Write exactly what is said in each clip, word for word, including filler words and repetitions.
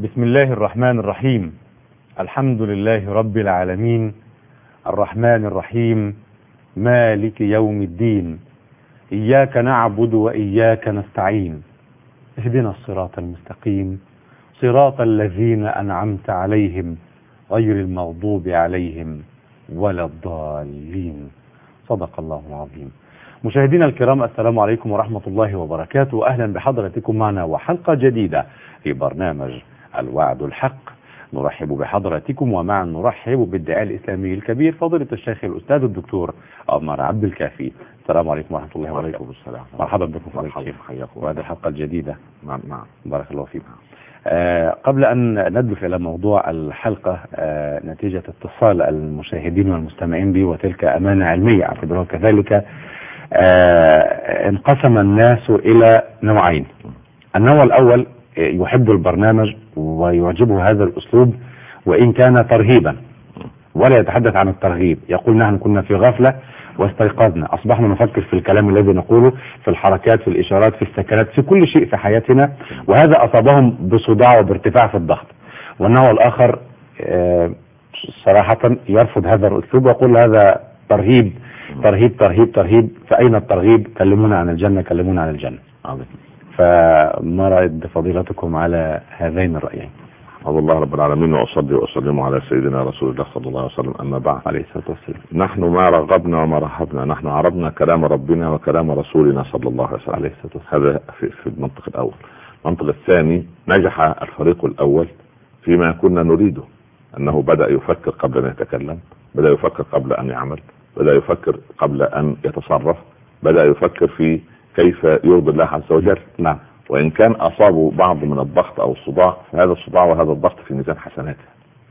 بسم الله الرحمن الرحيم. الحمد لله رب العالمين، الرحمن الرحيم، مالك يوم الدين، إياك نعبد وإياك نستعين، اهدنا الصراط المستقيم، صراط الذين أنعمت عليهم غير المغضوب عليهم ولا الضالين. صدق الله العظيم. مشاهدينا الكرام، السلام عليكم ورحمة الله وبركاته. أهلا بحضرتكم معنا وحلقة جديدة في برنامج الوعد الحق. نرحب بحضراتكم ومعا نرحب بالداعية الإسلامي الكبير فضيلة الشيخ الأستاذ الدكتور عمر عبد الكافي. السلام عليكم ورحمة الله وبركاته. وعليكم السلام. مرحبا بكم فضيلة الشيخ، حياكم وهذه الحلقة الجديدة. نعم نعم بارك الله فيكم. آه قبل أن ندلف إلى موضوع الحلقة، آه نتيجة اتصال المشاهدين والمستمعين بي وتلك أمانة علمية أعتبرها كذلك، آه انقسم الناس إلى نوعين. النوع الأول يحب البرنامج ويعجبه هذا الأسلوب وإن كان ترهيبا، ولا يتحدث عن الترغيب، يقول نحن كنا في غفلة واستيقظنا، أصبحنا نفكر في الكلام الذي نقوله، في الحركات، في الإشارات، في السكنات، في كل شيء في حياتنا، وهذا أصابهم بصداع وبارتفاع في الضغط. والنوع الآخر صراحة يرفض هذا الأسلوب ويقول هذا ترهيب ترهيب ترهيب ترهيب، فأين الترغيب؟ كلمونا عن الجنة، كلمونا عن الجنة. فما رأيت فضيلتكم على هذين الرأيين؟ أعوذ الله رب العالمين، وأصلي وأسلم على سيدنا رسول الله صلى الله عليه وسلم، أما بعد. عليه الصلاة والسلام. نحن ما رغبنا وما رهبنا، نحن عرضنا كلام ربنا وكلام رسولنا صلى الله عليه وسلم. عليه الصلاة والسلام. هذا في, في المنطق الأول. المنطق الثاني، نجح الفريق الأول فيما كنا نريده، أنه بدأ يفكر قبل أن يتكلم، بدأ يفكر قبل أن يعمل، بدأ يفكر قبل أن يتصرف، بدأ يفكر في كيف يرضي الله عز وجل. نعم. وإن كان أصابوا بعض من الضغط أو الصداع، فهذا الصداع وهذا الضغط في ميزان حسناته،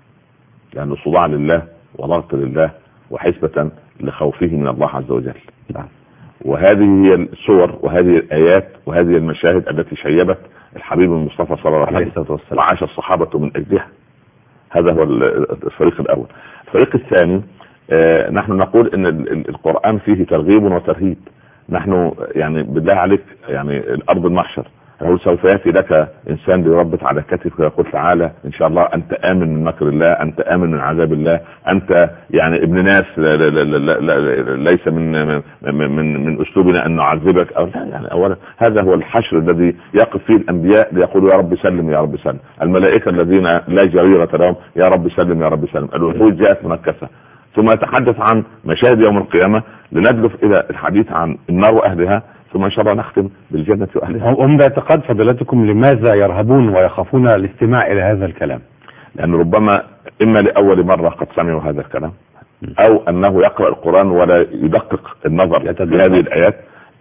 لأن الصداع لله وضغط لله وحسبة لخوفه من الله عز وجل. نعم. وهذه هي الصور وهذه الآيات وهذه المشاهد التي شيبت الحبيب المصطفى صلى الله عليه وسلم وعاش الصحابة من أجلها. هذا هو الفريق الأول. الفريق الثاني، آه نحن نقول إن القرآن فيه ترغيب وترهيب. نحن يعني بالله عليك، يعني الأرض المحشر، يقول سوف يأتي لك إنسان ليربط على كتفك ويقول تعالى إن شاء الله أنت آمن من مكر الله، أنت آمن من عذاب الله، أنت يعني ابن ناس، لا لا لا لا ليس من من من, من أسلوبنا أن نعذبك أو لا. يعني أولا هذا هو الحشر الذي يقف فيه الأنبياء ليقولوا يا رب سلم يا رب سلم، الملائكة الذين لا جريرة لهم يا رب سلم يا رب سلم، الوحوش جاءت منكسة. ثم يتحدث عن مشاهد يوم القيامة لندلف إلى الحديث عن النار وأهلها، ثم إن شاء الله نختم بالجنة وأهلها. هم باعتقاد فضيلتكم لماذا يرهبون ويخافون الاستماع إلى هذا الكلام؟ لأن ربما إما لأول مرة قد سمعوا هذا الكلام، أو أنه يقرأ القرآن ولا يدقق النظر في هذه الآيات.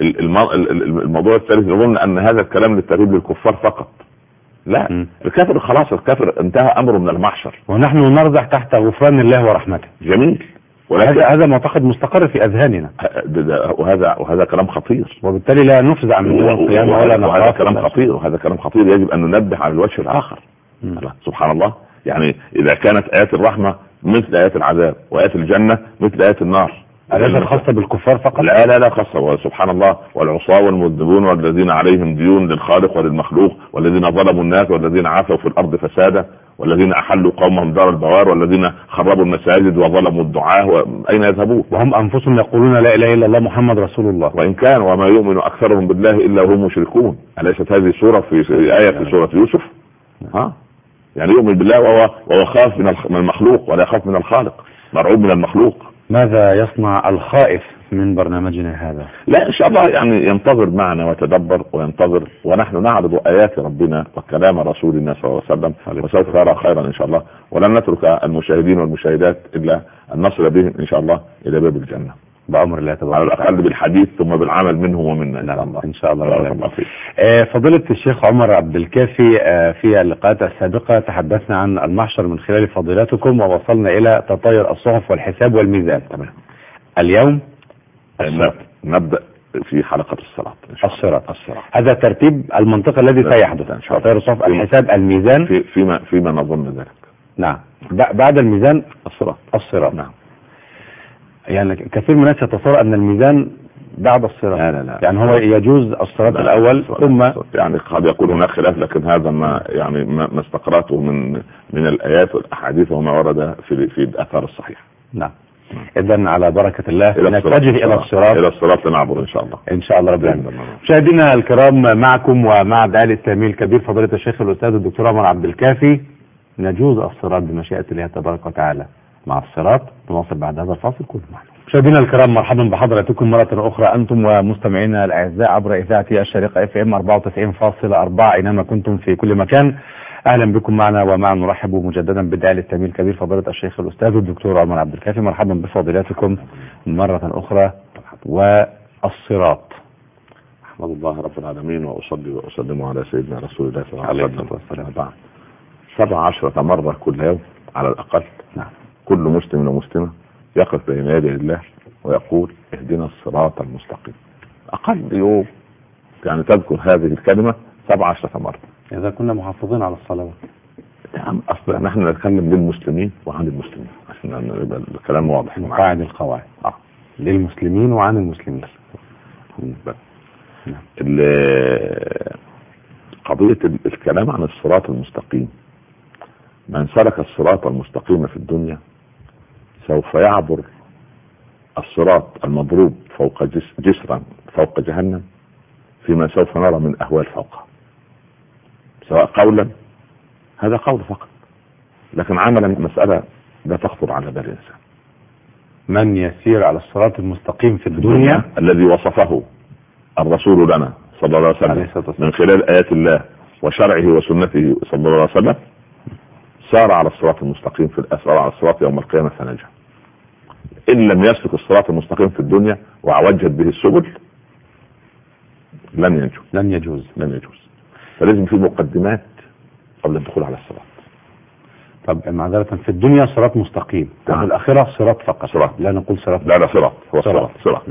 الموضوع الثالث، يظن أن هذا الكلام للترهيب للكفار فقط. لا، م. الكافر خلاص، الكافر انتهى أمره من المحشر، ونحن نرضح تحت غفران الله ورحمته. جميل. ولكن هذا معتقد مستقر في أذهاننا، وهذا وهذا كلام خطير، وبالتالي لا نفزع من يوم القيامة ولا نخاف. وهذا كلام خطير، وهذا كلام خطير يجب أن ننبه على الوجه الآخر. سبحان الله. يعني إذا كانت آيات الرحمة مثل آيات العذاب، وآيات الجنة مثل آيات النار، أليس خاصة بالكفار فقط؟ لا لا لا خاصة. سبحان الله. والعصاة والمذنبون والذين عليهم ديون للخالق وللمخلوق، والذين ظلموا الناس، والذين عثوا في الأرض فسادا، والذين أحلوا قومهم دار البوار، والذين خربوا المساجد وظلموا الدعاة، أين يذهبون؟ وهم أنفسهم يقولون لا إله إلا الله محمد رسول الله، وإن كان وما يؤمن أكثرهم بالله إلا هم مشركون. أليست هذه سورة في آية في سورة يوسف؟ ها؟ يعني يؤمن بالله وهو وهو خاف من المخلوق ولا يخاف من الخالق، مرعوب من المخلوق. ماذا يصنع الخائف من برنامجنا هذا؟ لا إن شاء الله يعني ينتظر معنا ويتدبر وينتظر، ونحن نعرض آيات ربنا وكلام رسولنا صلى الله عليه وسلم، وسوف يرى خيرا إن شاء الله. ولن نترك المشاهدين والمشاهدات إلا أن نصل بهم إن شاء الله إلى باب الجنة بأمر الله تبارك على الأقل بالحديث، ثم بالعمل منهم ومنا إن شاء الله. إن شاء الله. الله آه فضيلة الشيخ عمر عبد الكافي، آه في اللقاءات السابقة تحدثنا عن المحشر من خلال فضيلتكم، ووصلنا إلى تطاير الصحف والحساب والميزان. تمام. اليوم نبدأ في حلقة الصراط. الصراط الصراط هذا ترتيب المنطق الذي سيحدث إن شاء الله. تطاير الصحف، الحساب، الميزان، في فيما فيما نظن ذلك. نعم. بعد الميزان الصراط. الصراط. نعم. يعني كثير من الناس يتصور أن الميزان بعد الصراط. لا لا لا. يعني هو يجوز الصراط الاول ثم يعني قد يكون هناك خلاف، لكن هذا ما يعني ما استقراته من من الايات والاحاديث وما ورد في في الاثار الصحيحه. نعم. اذا على بركه الله نتجه الى الصراط الى الصراط لنعبر ان شاء الله ان شاء الله رب العالمين. مشاهدينا الكرام، معكم ومع الداعي الاسلامي الكبير فضيله الشيخ الاستاذ الدكتور عمر عبد الكافي. نجوز الصراط بمشيئه الله تبارك وتعالى. مع الصراط نواصل بعد هذا الفاصل. كل معنا مشاهدينا الكرام، مرحبا بحضراتكم مره اخرى انتم ومستمعينا الاعزاء عبر اذاعه الشريقه اف ام أربعة وتسعين فاصلة أربعة اينما كنتم في كل مكان. اهلا بكم معنا ومع نرحب مجددا بالداعي الاسلامي الكبير فضيله الشيخ الاستاذ الدكتور عمر عبد الكافي. مرحبا بفضيلتكم مره اخرى. والصراط. احمد الله رب العالمين واصلي واسلم على سيدنا رسول الله صلى الله عليه وسلم. بعد سبع عشرة مره كل يوم على الاقل. نعم. كل مسلم ومسلمه يقف بين يدي الله ويقول اهدنا الصراط المستقيم. اقل يوم يعني تذكر هذه الكلمه سبع عشرة مره. اذا كنا محافظين على الصلوات. نعم. اصلا نحن نتكلم للمسلمين وعن المسلمين عشان يبقى الكلام واضح. قاعد القواعد اه للمسلمين وعن المسلمين. نعم. قضيه الكلام عن الصراط المستقيم، من سلك الصراط المستقيم في الدنيا سوف يعبر الصراط المضروب فوق جسرا فوق جهنم فيما سوف نرى من أهوال فوقها، سواء قولا، هذا قول فقط، لكن عملا مسألة لا تخطر على بال الإنسان. من يسير على الصراط المستقيم في الدنيا الذي وصفه الرسول لنا صلى الله عليه وسلم من خلال آيات الله وشرعه وسنته صلى الله عليه وسلم، سار على الصراط المستقيم في الأسرار على الصراط يوم القيامة فنجا. إن لم يسلك الصراط المستقيم في الدنيا وعوجت به السبل لن ينجو لن يجوز لن يجوز فلازم في مقدمات قبل الدخول على الصراط. طب معذرة، في الدنيا صراط مستقيم وفي الآخرة صراط فقط. صراط. لا نقول صراط. لا لا صراط هو صراط صراط.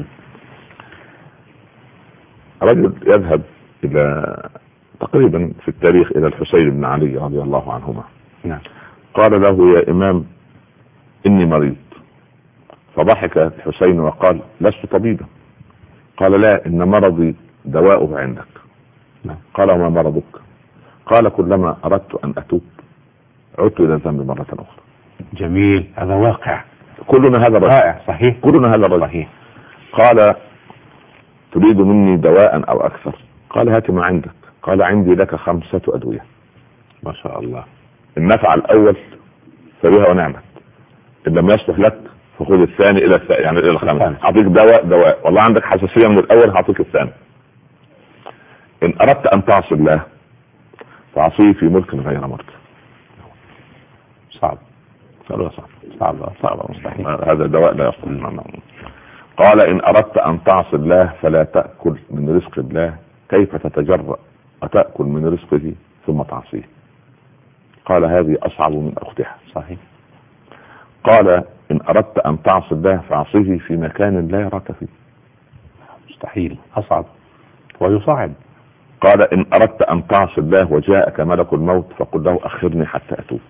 رجل يذهب إلى تقريبا في التاريخ إلى الحسين بن علي رضي الله عنهما. نعم. قال له يا إمام إني مريض. فضحك الحسين وقال لست طبيبا. قال لا، إن مرضي دواؤه عندك. نعم. قال وما مرضك؟ قال كلما أردت أن أتوب عدت إلى الذنب مرة أخرى. جميل، هذا واقع. كلنا هذا الرجل. رائع. صحيح. كلنا هذا الرجل. صحيح. قال تريد مني دواء أو أكثر؟ قال هات ما عندك. قال عندي لك خمسة أدوية. ما شاء الله. إن نفع الأول فبها ونعمت، إن لم يصلح لك فخذ الثاني إلى الثاني يعني إلى الخامس. أعطيك دواء دواء والله عندك حساسية من الأول هعطيك الثاني. إن أردت أن تعصي الله فعصيه في ملك غير ملك. صعب صعب صعب صعب مستحيل. هذا دواء لا يصلح. قال إن أردت أن تعصي الله فلا تأكل من رزق الله، كيف تتجرأ وتأكل من رزقه ثم تعصيه؟ قال هذه أصعب من أختها. صحيح. قال إن أردت أن تعصي الله فعصيه في مكان لا يراك فيه. مستحيل، أصعب ويصعب. قال إن أردت أن تعصي الله وجاءك ملك الموت فقل له أخرني حتى أتوب.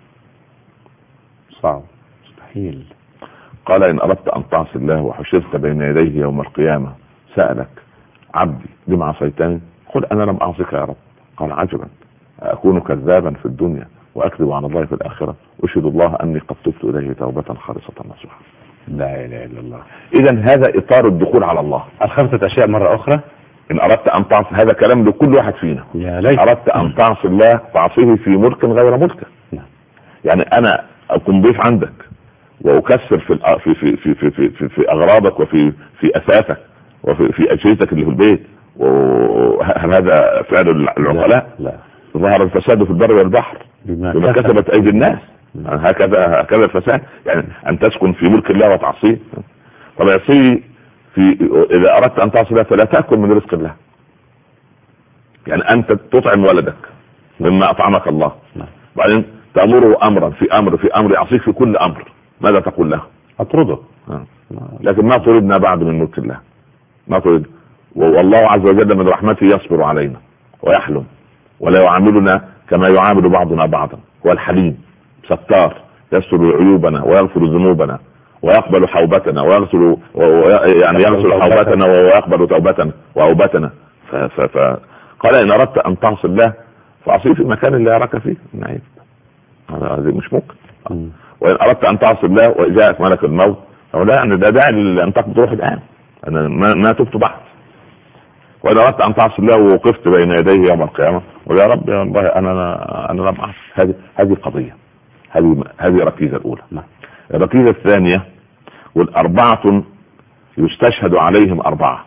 صعب، مستحيل. قال إن أردت أن تعصي الله وحشرت بين يديه يوم القيامة سألك عبدي لما عصيتني؟ قل أنا لم أعصك يا رب. قال عجبا، أكون كذابا في الدنيا وأكذب على الله في الآخرة؟ أشهد الله أني قد تبت إليه توبة خالصة نصوحا. لا إله إلا الله. إذن هذا إطار الدخول على الله. الخمسة أشياء مرة أخرى. إن أردت أن تعصي، هذا كلام لكل واحد فينا. يا ليت. أردت أن تعصي الله فعصيه في ملك غير ملكه. يعني أنا أكون ضيف عندك وأكسر في في في في في في, في, في أغراضك وفي في أثاثك وفي في أجهزتك اللي في البيت، وهل هذا فعل العقلاء؟ لا, لا. ظهر الفساد في البر والبحر بما كسبت أيدي الناس. هكذا هكذا الفساد، يعني أن تسكن في ملك الله وتعصيه. طب يعصيه في إذا أردت أن تعصي الله فلا تأكل من رزق الله. يعني أنت تطعم ولدك مما أطعمك الله، بعدين تأمره أمرا في أمر في أمر يعصيك في كل أمر، ماذا تقول له؟ أطرده. لكن ما طردنا بعد من ملك الله، ما طرد. والله عز وجل من رحمته يصبر علينا ويحلم ولا يعاملنا كما يعامل بعضنا بعضا. هو الحليم ستار، يستر عيوبنا ويغفر ذنوبنا ويقبل حوبتنا ويغسل يعني يغسل حوبتنا ويقبل توبتنا وأوبتنا. فقال إن أردت أن تعصي الله فأعصيه في المكان اللي يراك فيه. نعم هذا مش ممكن. وإن أردت أن تعصي الله وجاءك ملك الموت أو لا، يعني ده داعي أن تقضي روح الآن، أنا ما, ما تبت بعد. وإن أردت أن تعصي الله ووقفت بين يديه يوم القيامة ويا رب يا الله أنا أنا لم أعصي. هذه هذه قضية، هذه هذه الركيزة الأولى. الركيزة الثانية والأربعة يستشهد عليهم أربعة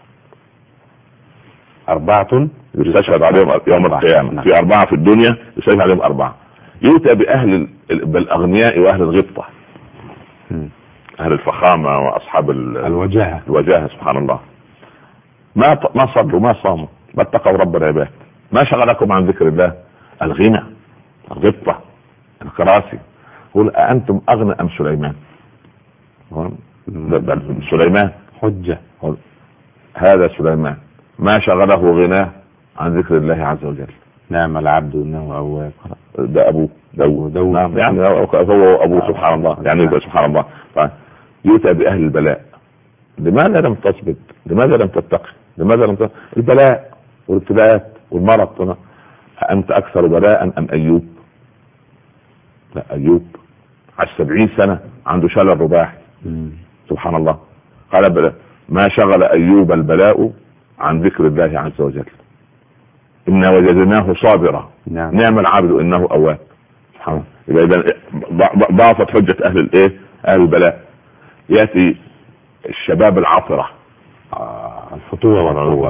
أربعة يستشهد عليهم يوم القيامة. في أربعة في الدنيا يستشهد عليهم أربعة. يؤتى بأهل بالأغنياء وأهل الغبطة، أهل الفخامة وأصحاب الوجاهة الوجاهة سبحان الله. ما ما صلوا ما صاموا ما اتقوا رب العباد. ما شغلكم عن ذكر الله؟ الغنى، الغبطة، الكراسي. قل أنتم أغنى أم سليمان؟ سليمان حجة. هذا سليمان ما شغله غناه عن ذكر الله عز وجل. نعم العبد انه اواب. ده ابوه دو دو نعم يعني هو ابوه سبحان الله يعني سبحان الله. يؤتى باهل البلاء. لماذا لم تصبت؟ لماذا لم تتقي؟ لماذا لم ت... البلاء والابتلاءات والمرض. أنت أكثر بلاء أم أيوب؟ لا أيوب على سبعين سنة عنده شلل رباعي سبحان الله. قال بلا ما شغل أيوب البلاء عن ذكر الله عز وجل. إنا وجدناه صابرا نعم, نعم العبد إنه أواب. سبحان الله. إذا ضافت حجة أهل الإيه؟ أهل البلاء. يأتي الشباب العاطرة الفتوة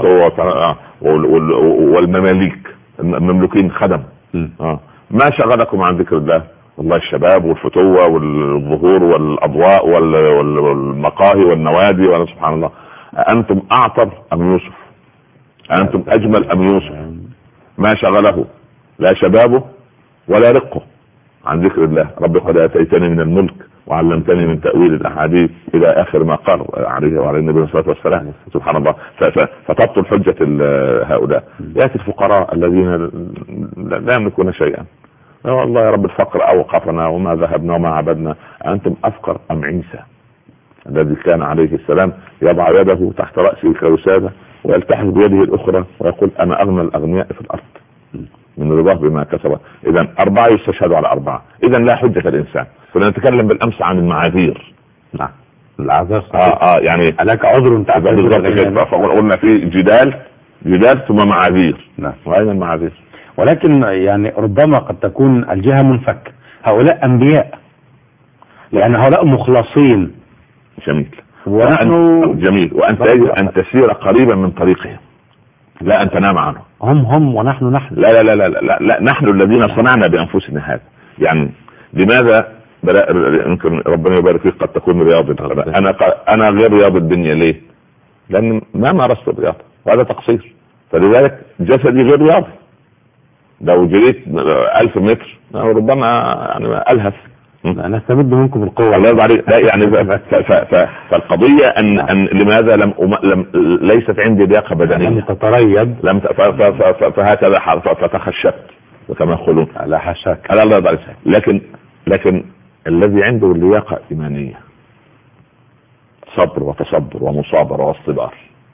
والمماليك المملوكين خدم. آه. ما شغلكم عن ذكر الله؟ والله الشباب والفتوة والظهور والأضواء والمقاهي والنوادي. ولا سبحان الله. أنتم أعطر أم يوسف؟ أنتم أجمل أم يوسف؟ ما شغله لا شبابه ولا رقه عن ذكر الله. رب قد آتيتني من الملك وعلمتني من تأويل الأحاديث إلى آخر ما قال عليه وعلى النبي صلى الله عليه وسلم. سبحان الله. فتبطل حجة هؤلاء. يأتي الفقراء الذين لا يملكون شيئا. والله يا رب الفقر أوقفنا وما ذهبنا وما عبدنا. أنتم أفقر أم عيسى الذي كان عليه السلام يضع يده تحت رأسه كوسادة ويلتحف بيده الأخرى ويقول أنا أغنى الأغنياء في الأرض من رضاه بما كسب. إذن أربعة يستشهدوا على أربعة. إذن لا حجة الإنسان. كنا نتكلم بالأمس عن المعاذير. نعم الأعذار آه آه يعني لك عذر تعتذر. فقلنا في جدال جدال ثم معاذير. نعم وأين المعاذير؟ ولكن يعني ربما قد تكون الجهة منفك. هؤلاء أنبياء لأن هؤلاء مخلصين. جميل ونحن جميل وأنت يجب أن تسير قريبا من طريقهم لا أن تنام عنه. هم هم ونحن نحن. لا لا لا لا لا, لا نحن الذين صنعنا بأنفسنا هذا. يعني لماذا يمكن ربنا يبارك فيك قد تكون رياضي. أنا أنا غير رياضي الدنيا. ليه؟ لأن ما مارست الرياضة وهذا تقصير. فلذلك جسدي غير رياضي. لو جريت ألف متر ربما يعني ألهث. أنا استمد منكم القوة. الله يرضى عليك. لا يعني فالقضية أن أن لماذا لم لم ليست عندي لياقة بدنية. لم تتريض. لم فهكذا فتخشبت كما يقولون. لا حشاك. الله يرضى عليك. لكن لكن الذي عنده اللياقة إيمانية صبر وتصبر ومصابرة واصطبار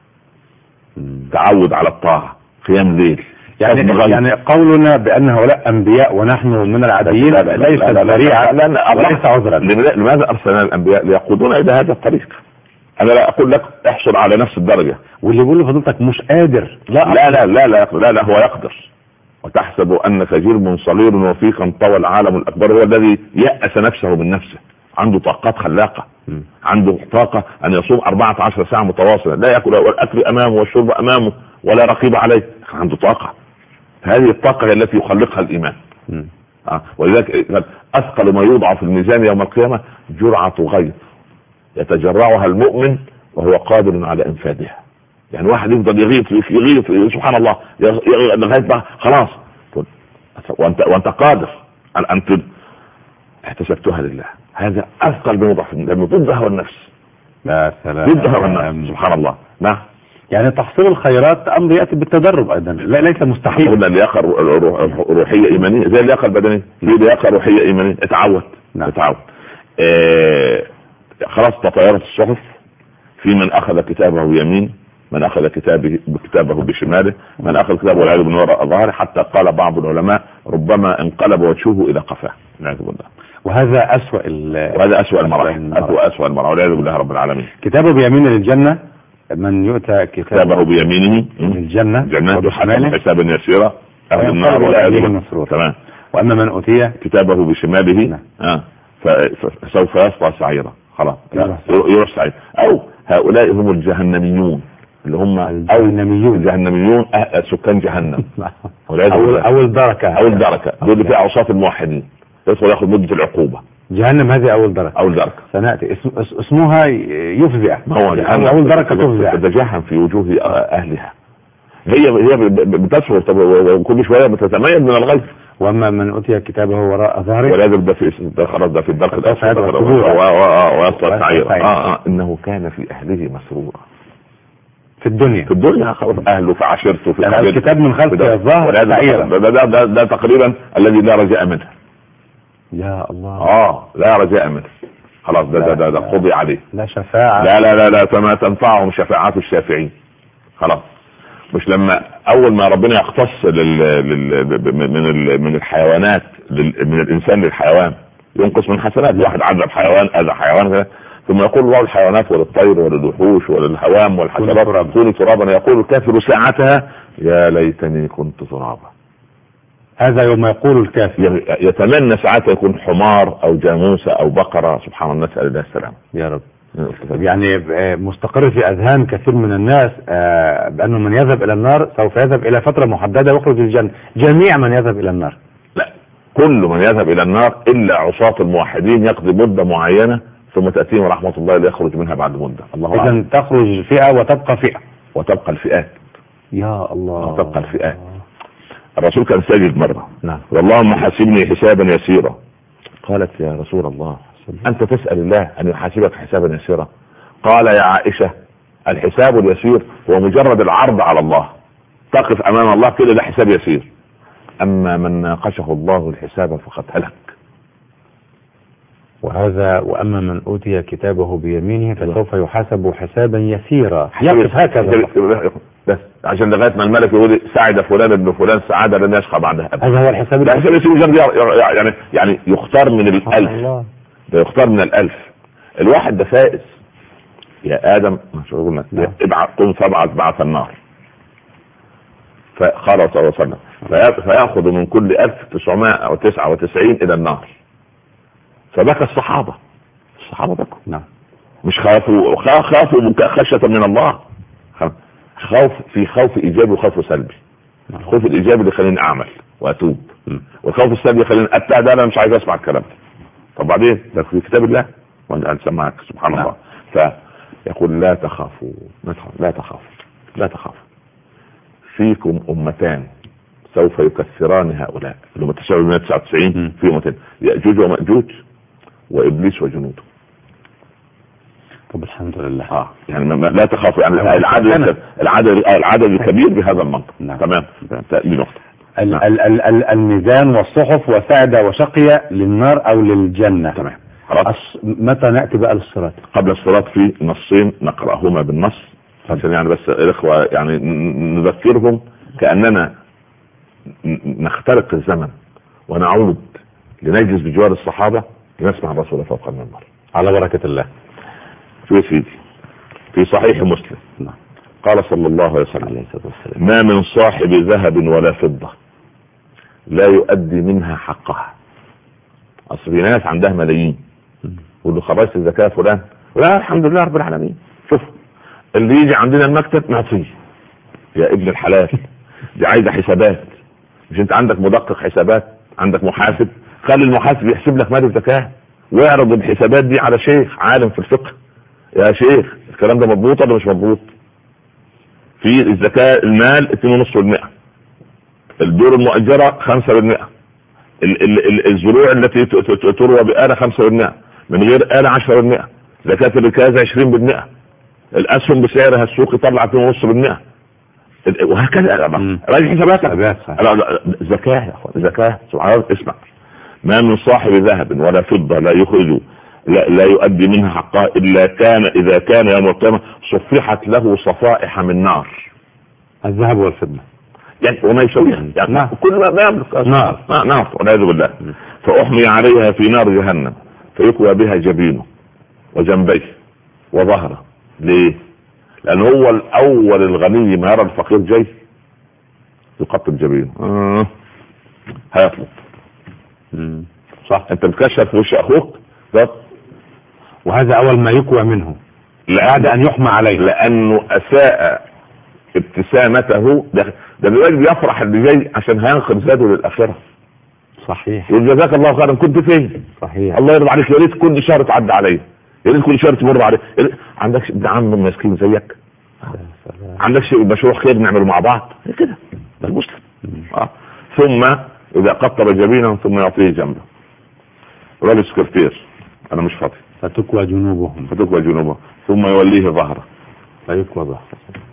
تعود على الطاعة قيام ليل. يعني يعني قولنا بأن هؤلاء أنبياء ونحن من العاديين ليس ذريعة وليس عذرا. لماذا أرسلنا الأنبياء؟ ليقودون إلى هذا الطريق. أنا لا أقول لك احصل على نفس الدرجة. واللي يقول لفضلتك مش قادر لا لا لا لا لا, لا, لا هو يقدر. وتحسب أنك جرم صغير وفيقا طوى العالم الأكبر. هو الذي يأس نفسه من نفسه. عنده طاقات خلاقة. م. عنده طاقة أن يصوم أربعة عشر ساعة متواصلة لا يأكل والأكل أمامه والشرب أمامه ولا رقيب عليه. عنده طاقة. هذه الطاقة هي التي يخلقها الإيمان. آه. ولذلك أثقل ما يوضع في الميزان يوم القيامة جرعة غيظ يتجرعها المؤمن وهو قادر على إنفاذها. يعني واحد يفضل يغيظ يغيظ سبحان الله لغاية بقى خلاص وأنت وأنت قادر على أن احتسبتها لله. هذا أثقل ما يوضع في الميزان ضد هوى النفس. لا سلام. ضد هوى النفس سبحان الله. نعم. يعني تحصيل الخيرات أمر يأتي بالتدرب أيضا لا ليس مستحيل. قلنا اللياقة روحية إيمانية زي اللياقة البدنية. هي لياقة روحية إيمانية. اتعود. نعم. اتعود. اه خلاص تطايرت الصحف، في من اخذ كتابه يمين، من اخذ كتابه كتابه بشماله، من اخذ كتابه والعياذ من وراء ظهره، حتى قال بعض العلماء ربما انقلب وجهه الى قفاه والعياذ بالله. وهذا اسوأ وهذا اسوأ المراحل، اسوأ اسوأ المراحل والعياذ بالله رب العالمين. كتابه بيمين للجنه، من يؤتى كتابه بيمينه الجنة جنات حسابا يسيرا اهل النار والعياذ بالله. تمام. واما من اوتي كتابه بشماله اه فسوف يصلى سعيرا، خلاص يروح سعير. او هؤلاء هم الجهنميون اللي هم الجهنميون الجهنميون سكان جهنم اول اول دركه اول دركه دول في اوصاف الموحدين، يدخل ياخذ مده العقوبه. جهنم هذه اول دركه اول دركه سناتي اسم اسمها يفزع، هو اول دركه تفزع، تتجهم في وجوه اهلها. هي هي بتشعر وكل شويه بتتميز من الغيظ. واما من اوتي كتابه وراء ظهره ولازم ده في ده خلاص ده في الدرك الاسفل ويصل سعيرا. اه اه انه كان في اهله مسرورا في الدنيا في الدنيا خلاص اهله في عشيرته في يعني الكتاب من خلف الظهر سعيرا. ده, ده, ده, ده تقريبا الذي لا رجاء منه. يا الله اه لا رجاء منه خلاص. ده ده, ده, ده قضي عليه. لا شفاعة لا لا لا لا فما تنفعهم شفاعات الشافعين. خلاص مش لما اول ما ربنا يختص لل... لل... من ال... من الحيوانات لل... من الانسان للحيوان ينقص من حسنات. واحد عذب حيوان اذى حيوان كده، ثم يقول الله الحيوانات وللطير وللوحوش وللهوام والحشرات كونوا ترابا، يقول الكافر ساعتها يا ليتني كنت ترابا. هذا يوم يقول الكافر يتمنى ساعتها يكون حمار او جاموسه او بقره. سبحان الله نسال الله السلامه يا رب. يعني مستقر في اذهان كثير من الناس بانه من يذهب الى النار سوف يذهب الى فتره محدده ويخرج الجنه. جميع من يذهب الى النار؟ لا، كل من يذهب الى النار الا عصاة الموحدين يقضي مده معينه ثم تاتيهم رحمه الله ليخرج منها بعد مده. الله اعلم. اذا تخرج فئه وتبقى فئه وتبقى الفئات. يا الله. وتبقى الفئات. الرسول كان ساجد مره نعم اللهم حاسبني حسابا يسيرا. قالت يا رسول الله أنت تسأل الله أن يحاسبك حسابا يسيرا؟ قال يا عائشة الحساب اليسير هو مجرد العرض على الله، تقف أمام الله كده ده حساب يسير. أما من ناقشه الله الحساب فقد هلك. وهذا وأما من أوتي كتابه بيمينه فسوف يحاسب حسابا يسيرا. يقف هكذا بس عشان لغايه ما الملك يقول سعد فلان ابن فلان سعاده لن يشقى بعدها ابدا. هذا هو الحساب اليسير. يعني يعني يختار من الألف، ده يختار من الألف. الواحد ده فائز. يا آدم مش ابعث قم فابعث بعث النار. فقال صلى الله عليه وسلم فيأخذ من كل ألف تسعمائة وتسعة وتسعين إلى النار. فبكى الصحابة. الصحابة بكوا. نعم. مش خافوا خافوا خشية من الله. خوف في خوف إيجابي وخوف سلبي. الخوف الإيجابي اللي يخليني أعمل وأتوب، والخوف السلبي يخليني أبتعد. أنا مش عايز أسمع الكلام ده. طب بعدين ده في كتاب الله وانا سمعك سبحان الله. فيقول لا تخافوا لا تخافوا لا تخافوا فيكم امتان سوف يكثران هؤلاء اللي هم تسعة وتسعة وتسعين في امتين يأجوج ومأجوج وابليس وجنوده. طب الحمد لله. اه يعني لا تخافوا يعني العدد العدد العدد الكبير بهذا المنطق. نعم. تمام. دي نقطة. ال ال ال ال الميزان والصحف وسعد وشقي للنار او للجنة. تمام. متى نأتي بقى للصراط؟ قبل الصراط في نصين نقرأهما بالنص عشان يعني بس الاخوة يعني نذكرهم كأننا نخترق الزمن ونعود لنجلس بجوار الصحابة لنسمع الرسول فوق المنبر على بركة الله. شو يا سيدي في صحيح مسلم نعم. قال صلى الله عليه وسلم ما من صاحب ذهب ولا فضة لا يؤدي منها حقها. اصل في ناس عندها ملايين يقول له خرجت الزكاة فلان لا الحمد لله رب العالمين. شوف اللي يجي عندنا المكتب نعطيه. يا ابن الحلال دي عايزة حسابات. مش انت عندك مدقق حسابات، عندك محاسب، خلي المحاسب يحسب لك مال الزكاة واعرض الحسابات دي على شيخ عالم في الفقه. يا شيخ الكلام ده مضبوط ولا مش مضبوط؟ في الزكاة المال اتنين ونص بالمئة، الدور المؤجرة خمسة بالمئة، الزروع التي تروى بآلة خمسة بالمئة، من غير آلة عشرة بالمئة، زكاة الركاز عشرين بالمئة، الأسهم بسعرها السوق يطلع اتنين ونص بالمئة، وهكذا. راجع حساباتك. زكاة يا اخوان زكاة. سبحان الله. اسمع ما من صاحب ذهب ولا فضة لا يخرج لا, لا يؤدي منها حقها إلا كان إذا كان يوم القيامة صفحت له صفائح من نار، الذهب والفضة يعني وما يسويها يعني نعم. كل ما يملك نار نار والعياذ بالله. فأحمي عليها في نار جهنم فيكوى بها جبينه وجنبيه وظهره. ليه؟ لأن هو الأول الغني ما يرى الفقير جاي يقطب جبينه آه. هيطلب صح. انت بتكشف في وش اخوك ده، وهذا اول ما يكوى منه بعد ان يحمى عليه، لانه اساء ابتسامته. ده ده دلوقتي بيفرح اللي جاي عشان هينخر زاده للاخره. صحيح. وجزاك الله خيرا كنت فين؟ صحيح. الله يرضى عليك، يا ريت كل شهر تعدي عليا، يا ريت كل شهر تمر عليا. عندكش ابن عم مسكين زيك؟ عندكش مشروع خير نعمله مع بعض كده؟ ده المسلم. آه. ثم اذا قطر جبينا ثم يعطيه جنبه. راجل سكرتير انا مش فاضي. فتكوى جنوبهم فتكوى جنوبهم ثم يوليه ظهره فيكوى ظهره.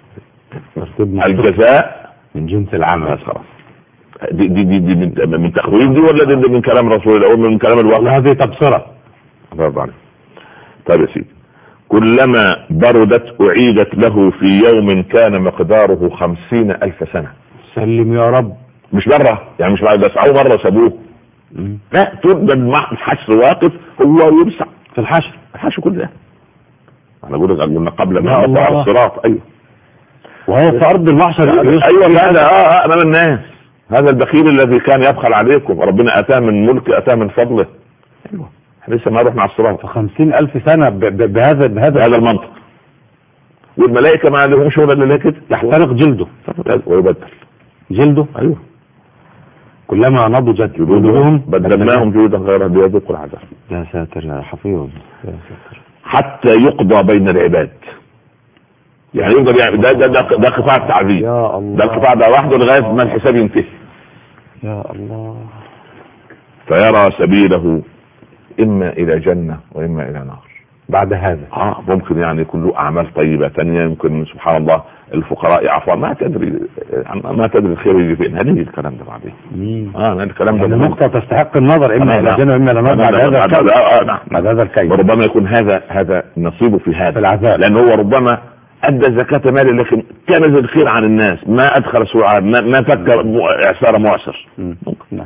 الجزاء من جنس العمل. خلاص. دي دي دي, دي من, من تخويف دي ولا دي, دي من كلام رسول الله او من كلام الواقع؟ هذه تبصره. برافو عليك. طيب يا سيدي، كلما بردت اعيدت له في يوم كان مقداره خمسين الف سنه. سلم يا رب. مش بره يعني، مش بعد دفعوه مره سابوه، لا تبدأ مع الحشر واقف هو يرسع في الحشر. الحشر كل ده انا اقول لك قلنا قبل ما نطلع على الصراط. ايوه وهو في ارض المحشر. ايوه هذا اه امام الناس. هذا البخيل الذي كان يبخل عليكم ربنا اتاه من ملك اتاه من فضله. ايوه احنا لسه ما رحنا على الصراط. خمسين الف سنه بهذا بهذا هذا المنطق. والملائكه ما لهمش شغل الا كده، يحترق جلده ويبدل جلده. ايوه كلما نضجت جلودهم بدلناهم جلودا غيرها ليذوقوا العذاب. يا ساتر يا حفيظ يا ساتر. حتى يقضى بين العباد، يعني يقدر يعني ده ده ده, ده قطاع التعذيب. يا الله. ده القطاع ده وحده لغايه ما الحساب ينتهي. يا الله. فيرى سبيله اما الى جنه واما الى نار. بعد هذا اه ممكن يعني يكون له اعمال طيبه ثانيه، يمكن سبحان الله الفقراء يعفوا، ما تدري ما تدري الخير يجي فين. هنيجي الكلام ده بعدين. اه الكلام ده نقطه تستحق النظر، اما الى جنه واما الى نار بعد هذا الكيف. اه نعم بعد هذا الكيف وربما يكون هذا هذا نصيبه في هذا في العذاب، لانه هو ربما ادى زكاه ماله لكن كنز الخير عن الناس، ما ادخل سوء، ما, ما فك اعسار معسر. نعم.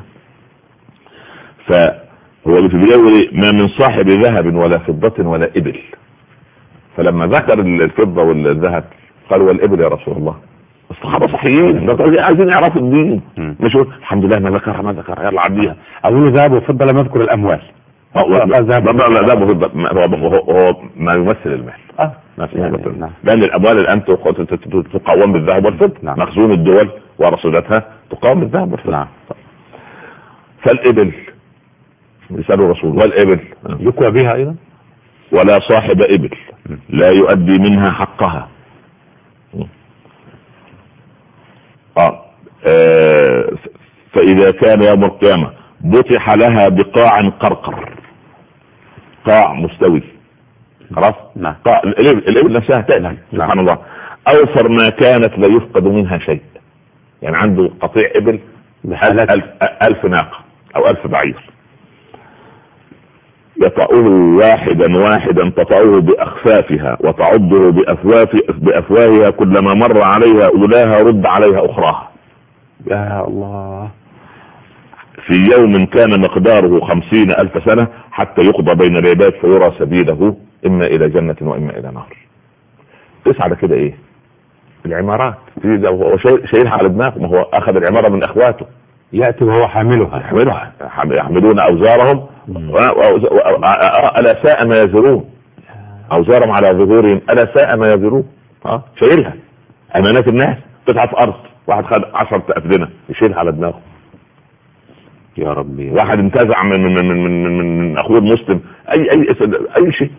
فهو في البدايه ما من صاحب ذهب ولا فضه ولا ابل. فلما ذكر الفضه والذهب قالوا والابل يا رسول الله. الصحابه صحيين عايزين يعرفوا الدين، مش الحمد لله ما ذكرها ما ذكرها يلا عديها. اقول ذهب وفضه لم يذكر الاموال. ذهب ذهب وفضه هو ما يمثل المال. اه نعم. لان الاموال الان تقاوم بالذهب والفضه. نعم. مخزون الدول ورصيدتها تقاوم بالذهب والفضه. نعم. فالابل يسأل الرسول والابل يكوى بها ايضا ولا صاحب ابل لا يؤدي منها حقها. آه. آه. فإذا كان يوم القيامة بطح لها بقاع قرقر، قاع مستوي خلاص. نعم. قاع الابل الابل نفسها تأتي سبحان الله اوفر ما كانت لا يفقد منها شيء. يعني عنده قطيع ابل ألف, ألف, ألف ناقة او ألف بعير، يطأه واحدا واحدا تطأه بأخفافها وتعضه بأفواف بأفواهها، كلما مر عليها أولاها رد عليها أخراها. يا الله. في يوم كان مقداره خمسين ألف سنة حتى يقضى بين العباد فيرى سبيله إما إلى جنة وإما إلى نار. تسعى كده إيه؟ العمارات هو شايلها على دماغه، ما هو أخذ العمارة من أخواته، يأتي وهو حاملها يحملها يحملون أوزارهم ألا ساء ما يزرون، أوزارهم على ظهورهم ألا ساء ما يزرون. اه شايلها أمانات الناس، قطعة أرض واحد خد عشرة أفدنة يشيلها على دماغه. يا ربي. واحد انتزع من من من من, من, من أخوه المسلم أي أي أي شيء.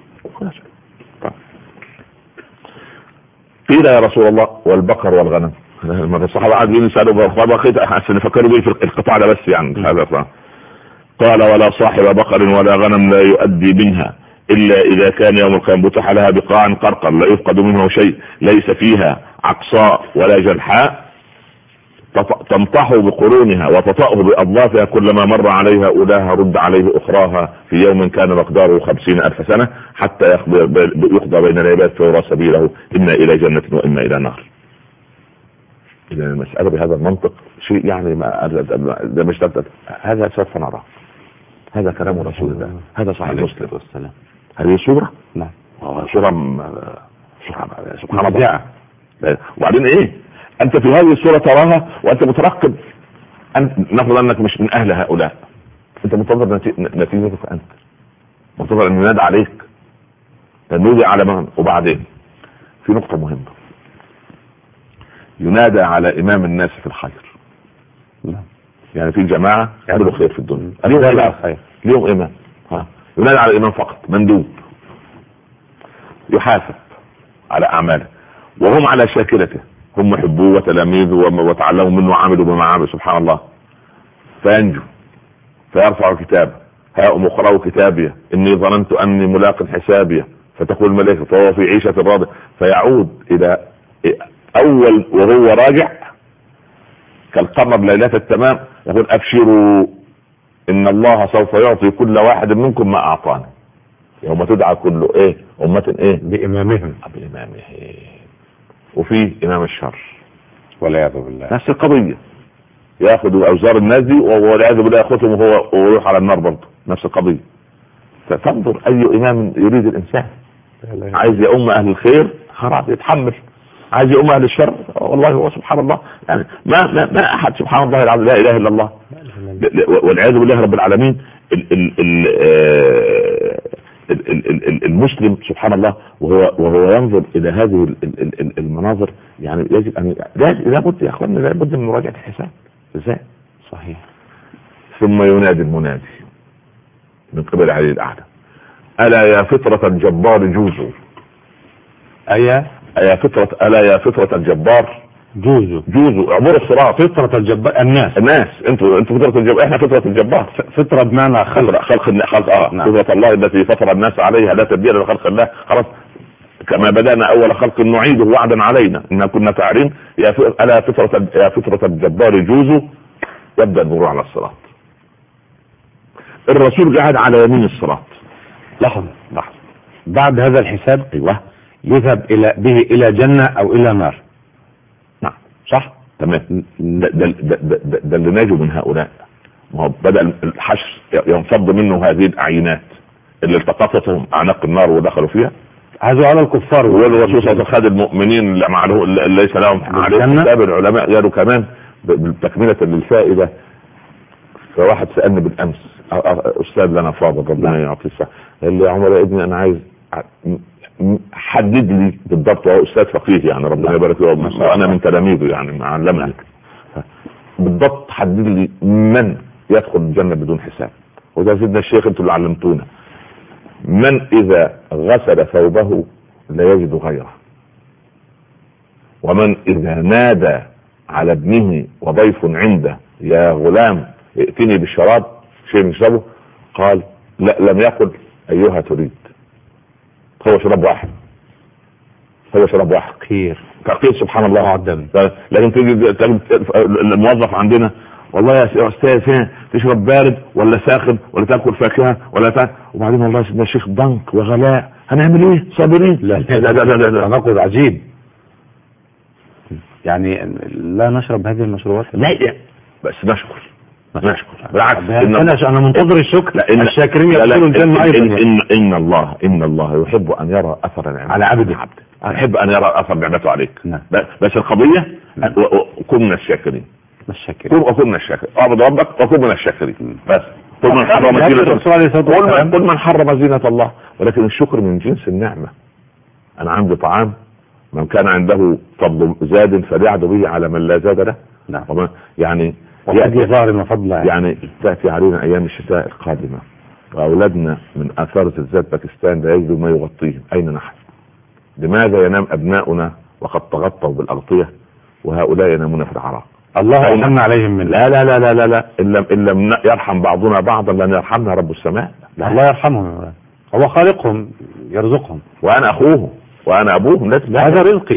قيل يا رسول الله والبقر والغنم. الصحابة قاعدين يسألوا فبقيت عشان يفكروا بيه في القطاع ده بس يعني هذا. قال ولا صاحب بقر ولا غنم لا يؤدي منها إلا إذا كان يوم القيامة بطح لها بقاع قرقر لا يفقد منه شيء، ليس فيها عقصاء ولا جلحاء تنطح بقرونها وتطأه بأضلافها كلما مر عليها أولاها رد عليه أخراها في يوم كان مقداره خمسين ألف سنة حتى يقضى بين العباد فيرى سبيله إما إلى جنة وإما إلى نار. إذا المسألة بهذا المنطق شيء يعني ما ده مش ده. هذا سوف نراه. هذا كلام رسول الله. هذا صحيح مسلم والسلام. هذه صورة. نعم. صورة سبحان الله. وبعدين إيه؟ أنت في هذه الصورة تراها وأنت مترقب. أنت نفرض أنك مش من أهل هؤلاء. أنت منتظر نتيجتك أنت. منتظر أن ينادى عليك. تنودي على من؟ وبعدين في نقطة مهمة. ينادى على إمام الناس في الخير. يعني في جماعة يعملوا خير في الدنيا. اليوم إمام خير. اليوم إمام. ها. ينادى على الإمام فقط مندوب. يحاسب على أعماله وهم على شاكلته. هم محبوه وتلاميذه وتعلموا منه وعملوا بما عمل سبحان الله. فينجو فيرفع كتابه. ها اقرأوا كتابي إني ظننت أني ملاق حسابي. فتقول الملائكة فهو في عيشة راضية. فيعود إلى أول وهو راجع كالقمر ليلة التمام يقول أبشروا إن الله سوف يعطي كل واحد منكم ما أعطاني. يوم تدعى كل إيه أمة إيه بإمامهم بإمامه. وفي إمام الشر والعياذ بالله نفس القضية يأخذ أوزار الناس دي والعياذ بالله يأخذهم وهو ويروح على النار برضه نفس القضية. فتنظر أي إمام يريد الإنسان. عايز يأم أهل الخير خلاص يتحمل. عايز يأم أهل الشر والله هو سبحان الله يعني ما ما, ما أحد سبحان الله العظيم لا إله إلا الله والعياذ بالله رب العالمين. ال ال ال المسلم سبحان الله وهو وهو ينظر الى هذه المناظر يعني يجب ان لابد يا اخواننا لابد من مراجعه الحساب. ازاي؟ صحيح. ثم ينادي المنادي من قبل علي الاعلى الا يا فطره الجبار جوزوا. ايا ايا فطره الا يا فطره الجبار جوزوا جوزوا عبور الصراط. فطره الجبار الناس الناس انتوا انتوا فطره الجبار. احنا فطره الجبار. فطره بمعنى خلق خلق خلق اه نعم. فطره الله التي فطر الناس عليها لا تبديل لخلق الله. خلاص كما بدانا اول خلق نعيده وعدا علينا ان كنا فاعلين. يا الا فطره يا فطره الجبار جوزوا. يبدا المرور على الصراط. الرسول قاعد على يمين الصراط. لحظه لحظه بعد هذا الحساب ايوه يذهب الى به الى جنه او الى نار. نعم صح تمام. ده, ده, ده, ده, ده اللي ناجوا من هؤلاء. ما هو بدأ الحشر ينفض منه هذه الأعينات اللي التقطتهم أعناق النار ودخلوا فيها. هذا على الكفار. والرسول صلى الله عليه وسلم خد المؤمنين اللي معه ليس لهم عليه حساب. العلماء قالوا كمان بتكملة للفائدة. فواحد سألني بالأمس أستاذ لنا فاضل ربنا يعطيه الصحة قال لي يا عمر يا ابني أنا عايز حدد لي بالضبط. وهو استاذ فقيه يعني ربنا يبارك له وانا من تلاميذه يعني علمني بالضبط. حدد لي من يدخل الجنه بدون حساب. وده سيدنا الشيخ انتوا اللي علمتونا. من اذا غسل ثوبه لا يجد غيره. ومن اذا نادى على ابنه وضيف عنده يا غلام ائتني بالشراب شيء نشربه قال لا لم يقل ايها تريد. هو شراب واحد. هو شراب واحد خير تقيل سبحان الله عدم. لكن تيجي الموظف عندنا والله يا استاذ تشرب بارد ولا ساخن ولا تاكل فاكهه ولا تاكل. وبعدين والله سيدنا الشيخ ضنك وغلاء هنعمل ايه صابرين. لا لا لا لا, لا, لا. تناقض عجيب يعني لا نشرب هذه المشروبات. لا بس نشكر نشكر بالعكس. انا انا منتظر الشكر. لا إن الشاكرين يدخلوا الجنه ايضا. إن, إن, ان الله ان الله يحب ان يرى اثر نعمته على عبده. يحب ان يرى اثر نعمته عليك. نعم. بس القضيه كن من الشاكرين. الشاكرين كن من الشاكرين. اعبد ربك وكن من الشاكرين. بس كل من حرم زينة كل من حرم زينة الله. ولكن الشكر من جنس النعمه. انا عندي طعام من كان عنده فضل زاد فليعد به على من لا زاد له. نعم. يعني يأتي ظاهر من فضله يعني تأتي علينا أيام الشتاء القادمة وأولادنا من آثار زلزال باكستان لا يجدوا ما يغطيهم. أين نحن؟ لماذا ينام أبناؤنا وقد تغطوا بالأغطية وهؤلاء ينامون في العراق؟ الله يرحمنا عليهم من لا لا لا لا لا لا إن لم إن لم يرحم بعضنا بعضا لن يرحمنا رب السماء. الله يرحمهم هو خالقهم يرزقهم وأنا أخوهم وأنا أبوهم. هذا رزقي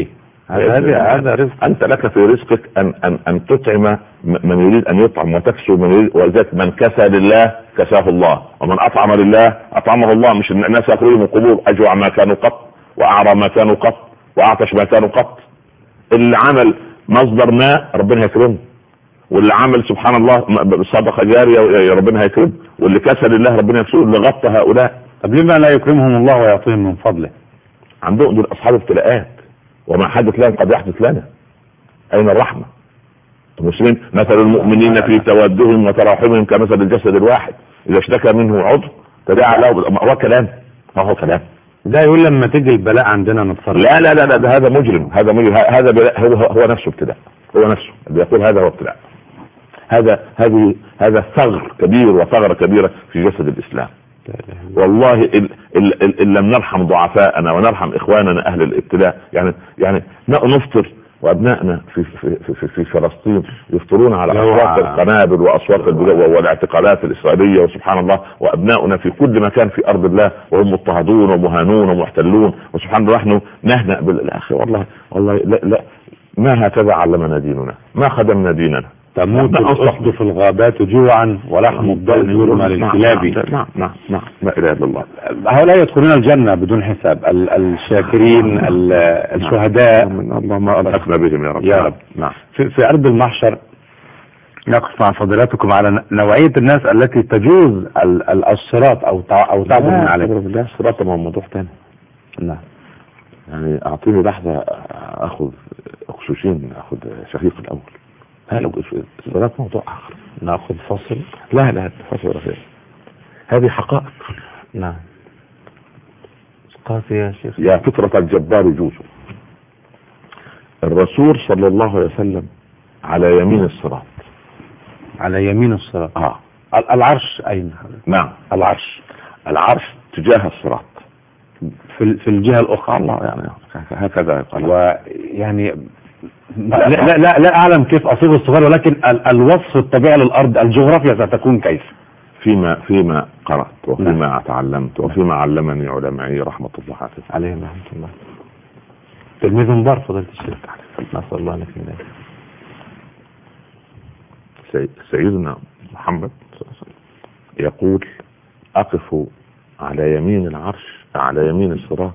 هذا هذا رزق. انت لك في رزقك ان ان ان تطعم من يريد ان يطعم وتكسو من يريد، وذات من كسى لله كساه الله، ومن اطعم لله اطعمه الله. مش الناس ياكلون من القبور اجوع ما كانوا قط، واعرى ما كانوا قط، واعطش ما كانوا قط. اللي عمل مصدر ماء ربنا يكرمه، واللي عمل سبحان الله صدقه جاريه ربنا هيكرمه، واللي كسى لله ربنا يكسوه. اللي غطى هؤلاء، طب لما لا يكرمهم الله ويعطيهم من فضله؟ عندهم دول اصحاب ابتلاءات، وما حدث لهم قد يحدث لنا. اين الرحمه؟ المسلمين مثل المؤمنين في توادهم وتراحمهم كمثل الجسد الواحد اذا اشتكى منه عضو تداعى له. هو كلام، ما هو كلام ده يقول لما تيجي البلاء عندنا نتصرف. لا لا لا لا، هذا مجرم، هذا مجرم، هذا هو هو نفسه ابتلاء، هو نفسه اللي يقول هذا هو ابتلاء. هذا هذه هذا ثغر كبير وثغرة كبيرة في جسد الإسلام. والله إن لم نرحم ضعفاءنا ونرحم إخواننا أهل الابتلاء، يعني يعني نفطر وأبنائنا في في في, في فلسطين يفطرون على أسواق القنابل وأسواق والاعتقالات الإسرائيلية، وسبحان الله، وأبناؤنا في كل مكان في أرض الله وهم مضطهدون ومهانون ومحتلون، وسبحان الله نحن نهنأ بالأخي. والله والله لا, لا ما هكذا علمنا ديننا، ما خدمنا ديننا. تموت الأسد في الغابات جوعا ولحم الضأن يرمى للكلاب. نعم نعم نعم، لا إله إلا الله. هؤلاء يدخلون الجنة بدون حساب، الشاكرين الشهداء. اللهم ألحقنا بهم يا رب يا رب. نعم. في, في أرض المحشر نقف مع فضيلتكم على نوعية الناس التي تجوز الصراط أو أو تعبد من عليه. الصراط ما هو موضوع ثاني. نعم. يعني أعطيني لحظة أخذ أكسجين، أخذ شهيق الأول. هلا الصراط موضوع آخر، نأخذ فصل. لا لا فصل رخيص، هذه حقائق. نعم. قاسي يا شيخ. يا فطرة الجبار جوزه. الرسول صلى الله عليه وسلم على يمين الصراط. على يمين الصراط. اه العرش أين؟ نعم العرش. العرش تجاه الصراط في في الجهة الأخرى. الله يعني هكذا يقال. ويعني لا لا لا, لا أعلم كيف أصيغ الصغار، ولكن الوصف الطبيعي للأرض، الجغرافيا ستكون كيف؟ فيما فيما قرأت وفيما نعم. تعلمت وفيما علمني علمائي رحمة الله عليهم رحمة الله. تلميذ مبارك فضيلة الشيخ، نسأل الله لك من ذلك. سيدنا محمد يقول أقف على يمين العرش، على يمين الصراط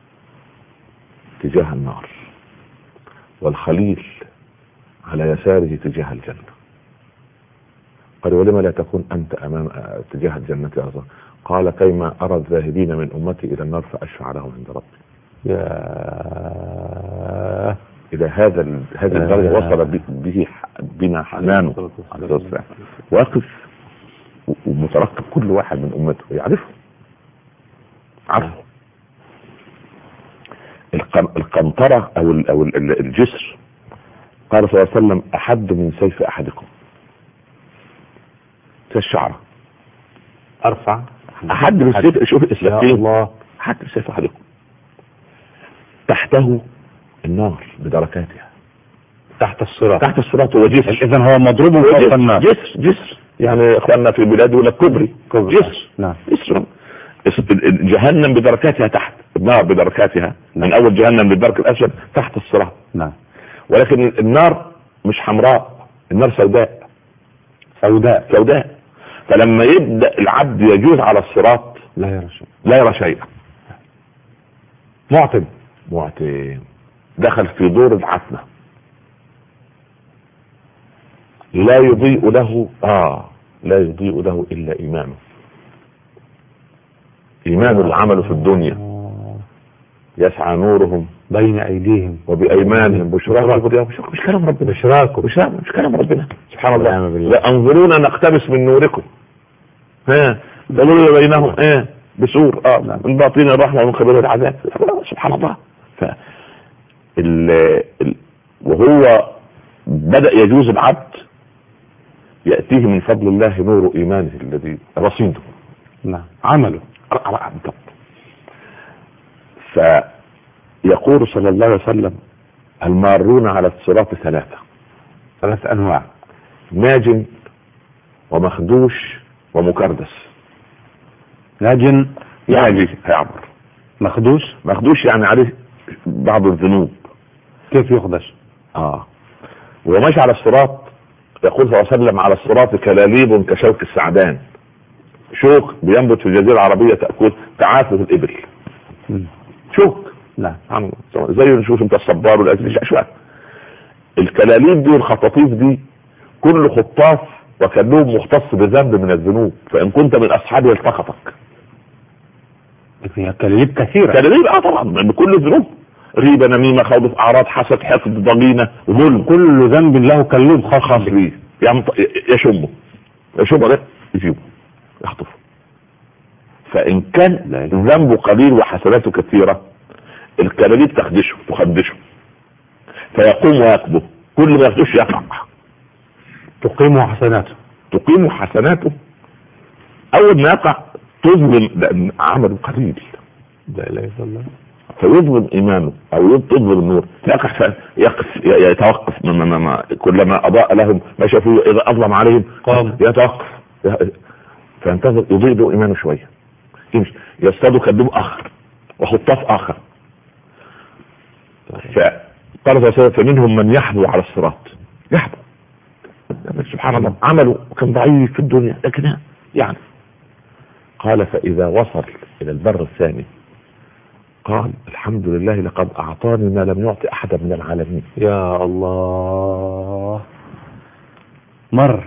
تجاه النار، والخليل على يساره تجاه الجنة. قال ولما لا تكون أنت أمام تجاه الجنة يا رب؟ قال كيما أرى الذاهبين من أمتي إلى النار فأشفع لهم عند ربي. يا إلى هذا هذه الدرجة وصل به بنا حنانه عليه الصلاة. واقف ومترقب كل واحد من أمته يعرفه، عرفه. القنطرة أو أو الجسر قال صلى الله عليه وسلم أحد من سيف أحدكم كالشعرة. أرفع أحد من سيف، شوف السكين، أحد من سيف أحدكم. تحته النار بدركاتها، تحت الصراط. تحت الصراط هو جسر. إذن هو مضروب فوق النار. جسر جسر يعني إخواننا في البلاد ولا كبري جسر. نعم. جسر. جهنم بدركاتها تحت، النار بدركاتها من أول جهنم بالدرك الأسود تحت الصراط. نعم. ولكن النار مش حمراء، النار سوداء سوداء سوداء. فلما يبدأ العبد يجوز على الصراط لا يرى شيء، لا يرى شيئا. معتم معتم دخل في دور العتمة، لا يضيء له آه لا يضيء له إلا إيمانه. إيمان العمل في الدنيا يسعى نورهم بين أيديهم وبأيمانهم بشراكم. مش كلام ربنا، بشراكم مش كلام ربنا سبحان الله. لا أنظرونا نقتبس من نوركم، ها دلوا بينهم ايه بسور اه من باطين الرحمة ومن قبل العذاب. سبحان الله. ف ال... ال... وهو بدأ يجوز العبد يأتيه من فضل الله نور إيمانه الذي رصيده. نعم. عمله بالضبط. فيقول صلى الله عليه وسلم المارون على الصراط ثلاثة، ثلاث أنواع: ناج ومخدوش ومكردس. ناج يعني هيعبر، مخدوش مخدوش يعني عليه بعض الذنوب، كيف يخدش؟ اه وماشي على الصراط يقول صلى الله عليه وسلم: على الصراط كلاليب كشوك السعدان، شوك بينبت في الجزيرة العربية تأكل تعافه الإبل. م. شوك نعم زي نشوف انت الصبار والأزمش أشواك. الكلاليب دي والخطاطيف دي كل خطاف وكلهم مختص بذنب من الذنوب، فإن كنت من أصحابه التقطك. فيها كلاليب كثيرة. كلاليب اه طبعا بكل الذنوب، ريبة، نميمة، خوض في أعراض، حسد، حقد، ضغينة، ظلم، كل ذنب له كلوب خاص به. يعني يشمه يشمه ده يجيبه يخطفه. فإن كان ذنبه قليل وحسناته كثيرة الكلاليب تخدشه تخدشه فيقوم ويكبه، كل ما يخدش يقع. تقيم حسناته تقيم حسناته أول ما يقع تظلم لأن عمله قليل، لا إله إلا الله، فيظلم إيمانه أو تظلم النور، يقف يقف يتوقف كلما أضاء لهم ما شافوه، إذا أظلم عليهم قام يتوقف فينتظر يضيء له إيمانه شوية، يمشي يصطادوا كذوب آخر وخطاف آخر. فقال صلى الله عليه وسلم: فمنهم من يحبو على الصراط، يحبو سبحان الله عمله كان ضعيف في الدنيا لكن يعني قال: فإذا وصل إلى البر الثاني قال: الحمد لله لقد أعطاني ما لم يعطي أحدا من العالمين. يا الله. مر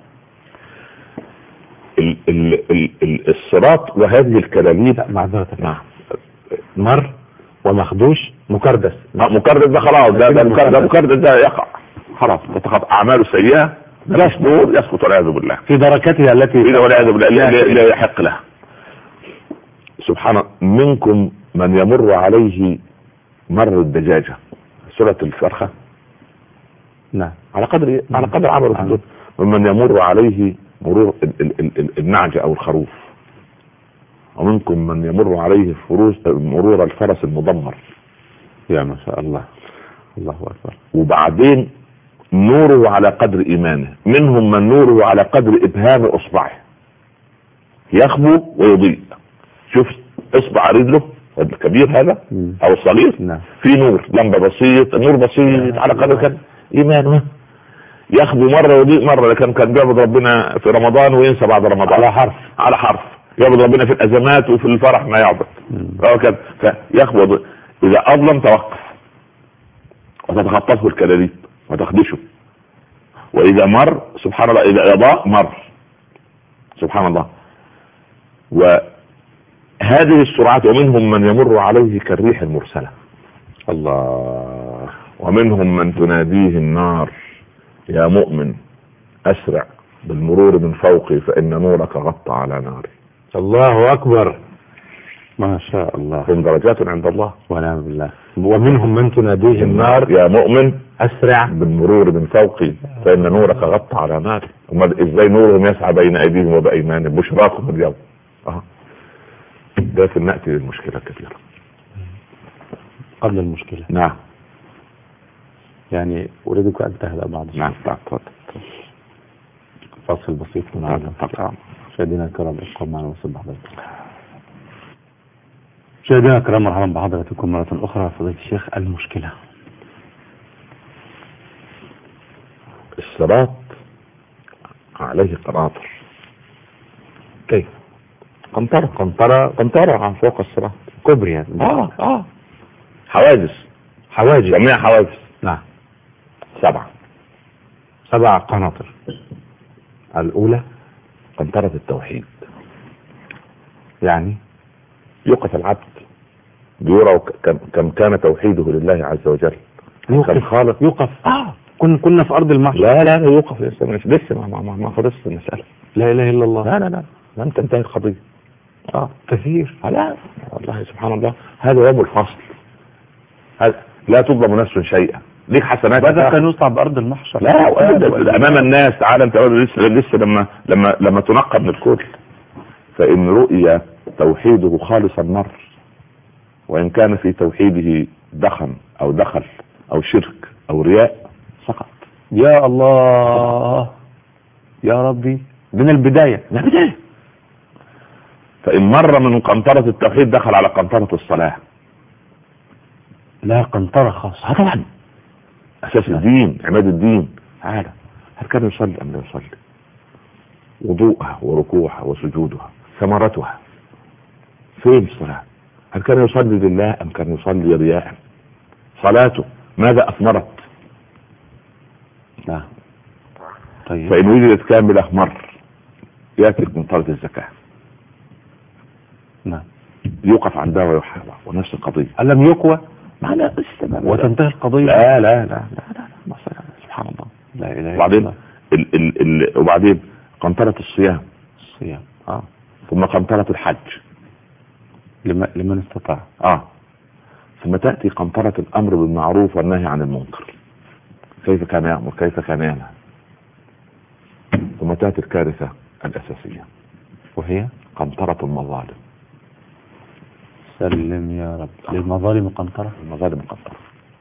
ال ال ال ال الصراط وهذه الكلاليب معذرة. نعم. مر ومخدوش مكردس. مكردس ده خلاص، ده ده مكردس, مكردس ده يقع خلاص، تتخطى أعماله سيئة يسقط يسقط والعياذ بالله في دركتها التي والعياذ بالله لا يحق له. سبحان منكم من يمر عليه مر الدجاجة، سورة الفرخة. نعم. على قدر على قدر عمره في الدنيا. ومن يمر عليه مرور النعجة أو الخروف، ومنكم من يمر عليه فروس مرور الفرس المدمر. يا ما شاء الله، الله أكبر. وبعدين نوره على قدر إيمانه، منهم من نوره على قدر إبهام إصبعه يخبو ويضيء. شوف إصبع رجله الكبير هذا أو الصغير نعم. في نور، لمبة بسيط، نور بسيط على قدر كان إيمانه، يخبو مرة ويضيء مرة. لكن كان بيعبد ربنا في رمضان وينسى بعد رمضان على حرف على حرف، يعبد ربنا في الأزمات وفي الفرح ما يعبد هكذا. فيخبو، إذا أظلم توقف وتتخطفه الكلاليب وتخدشه، وإذا مر سبحان الله إذا أضاء مر سبحان الله. وهذه السرعات ومنهم من يمر عليه كالريح المرسلة الله، ومنهم من تناديه النار: يا مؤمن أسرع بالمرور من فوقي فإن نورك غطى على ناري. الله أكبر، ما شاء الله. هم درجات عند الله ونعم بالله. ومنهم من تناديه النار: يا مؤمن أسرع بالمرور من فوقي فإن نورك غطى على ناري. إزاي نورهم يسعى بين أيديهم وبأيمانهم بشراكم اليوم. أه. ده في نأتي للمشكلة كثيرة قبل المشكلة. نعم. يعني أريدك أن تهدأ بعض. نعم تفضل. فاصل بسيط من عالم. مشاهدينا الكرام ابقوا معنا وصل بحضرتك. مشاهدينا الكرام مرحبا بحضراتكم مرة أخرى. فضيلة الشيخ، المشكلة الصراط عليه قناطر. كيف؟ قنطرة قنطرة قنطرة عن فوق الصراط، كبري يعني. اه اه حواجز حواجز جميع حواجز. نعم. سبعة سبع قناطر. الأولى قنطرة التوحيد، يعني يوقف العبد بيرى كم كان توحيده لله عز وجل. يوقف خالق يوقف اه كن كنا في أرض المحشر. لا لا لا يوقف لسه لسه ما ما ما خلصت المسألة. لا إله إلا الله. لا لا لا لم تنتهي القضية. اه كثير. لا والله سبحان الله، هذا يوم الفصل. هذا لا تظلم نفس شيئا، ليك حسنات. بدأ كان يصعب بأرض المحشر. لا أمام الناس. تعالى انت لسه لسه لما لما لما تنقب من الكل. فإن رؤيا توحيده خالصا مر، وإن كان في توحيده دخن أو دخل أو شرك أو رياء سقط. يا الله يا ربي، من البداية من البداية. فإن مر من قنطرة التوحيد دخل على قنطرة الصلاة. لا قنطرة خاصة. طبعا اساس الدين، عماد الدين. تعالى، هل كان يصلي ام لا يصلي؟ وضوءها وركوعها وسجودها، ثمرتها فين الصلاة؟ هل كان يصلي لله ام كان يصلي رياء؟ صلاته ماذا اثمرت؟ نعم. طيب، فان وجدت كاملة مر ياتي من طرد الزكاة. نعم. يوقف عندها ويحاول، ونفس القضية. ألم يقوى معنا وتنتهي القضية؟ لا لا لا لا لا, لا. سبحان الله. لا إله إلا وبعدين الله. ال ال ال وبعدين قنطرة الصيام. الصيام. اه ثم قنطرة الحج لمن, لمن استطاع. اه ثم تأتي قنطرة الأمر بالمعروف والنهي عن المنكر. كيف كان يأمر؟ كيف كان ينهى؟ ثم تأتي الكارثة الأساسية، وهي قنطرة المظالم. سلم يا رب. للمظالم قنطرة. المظالم قنطرة.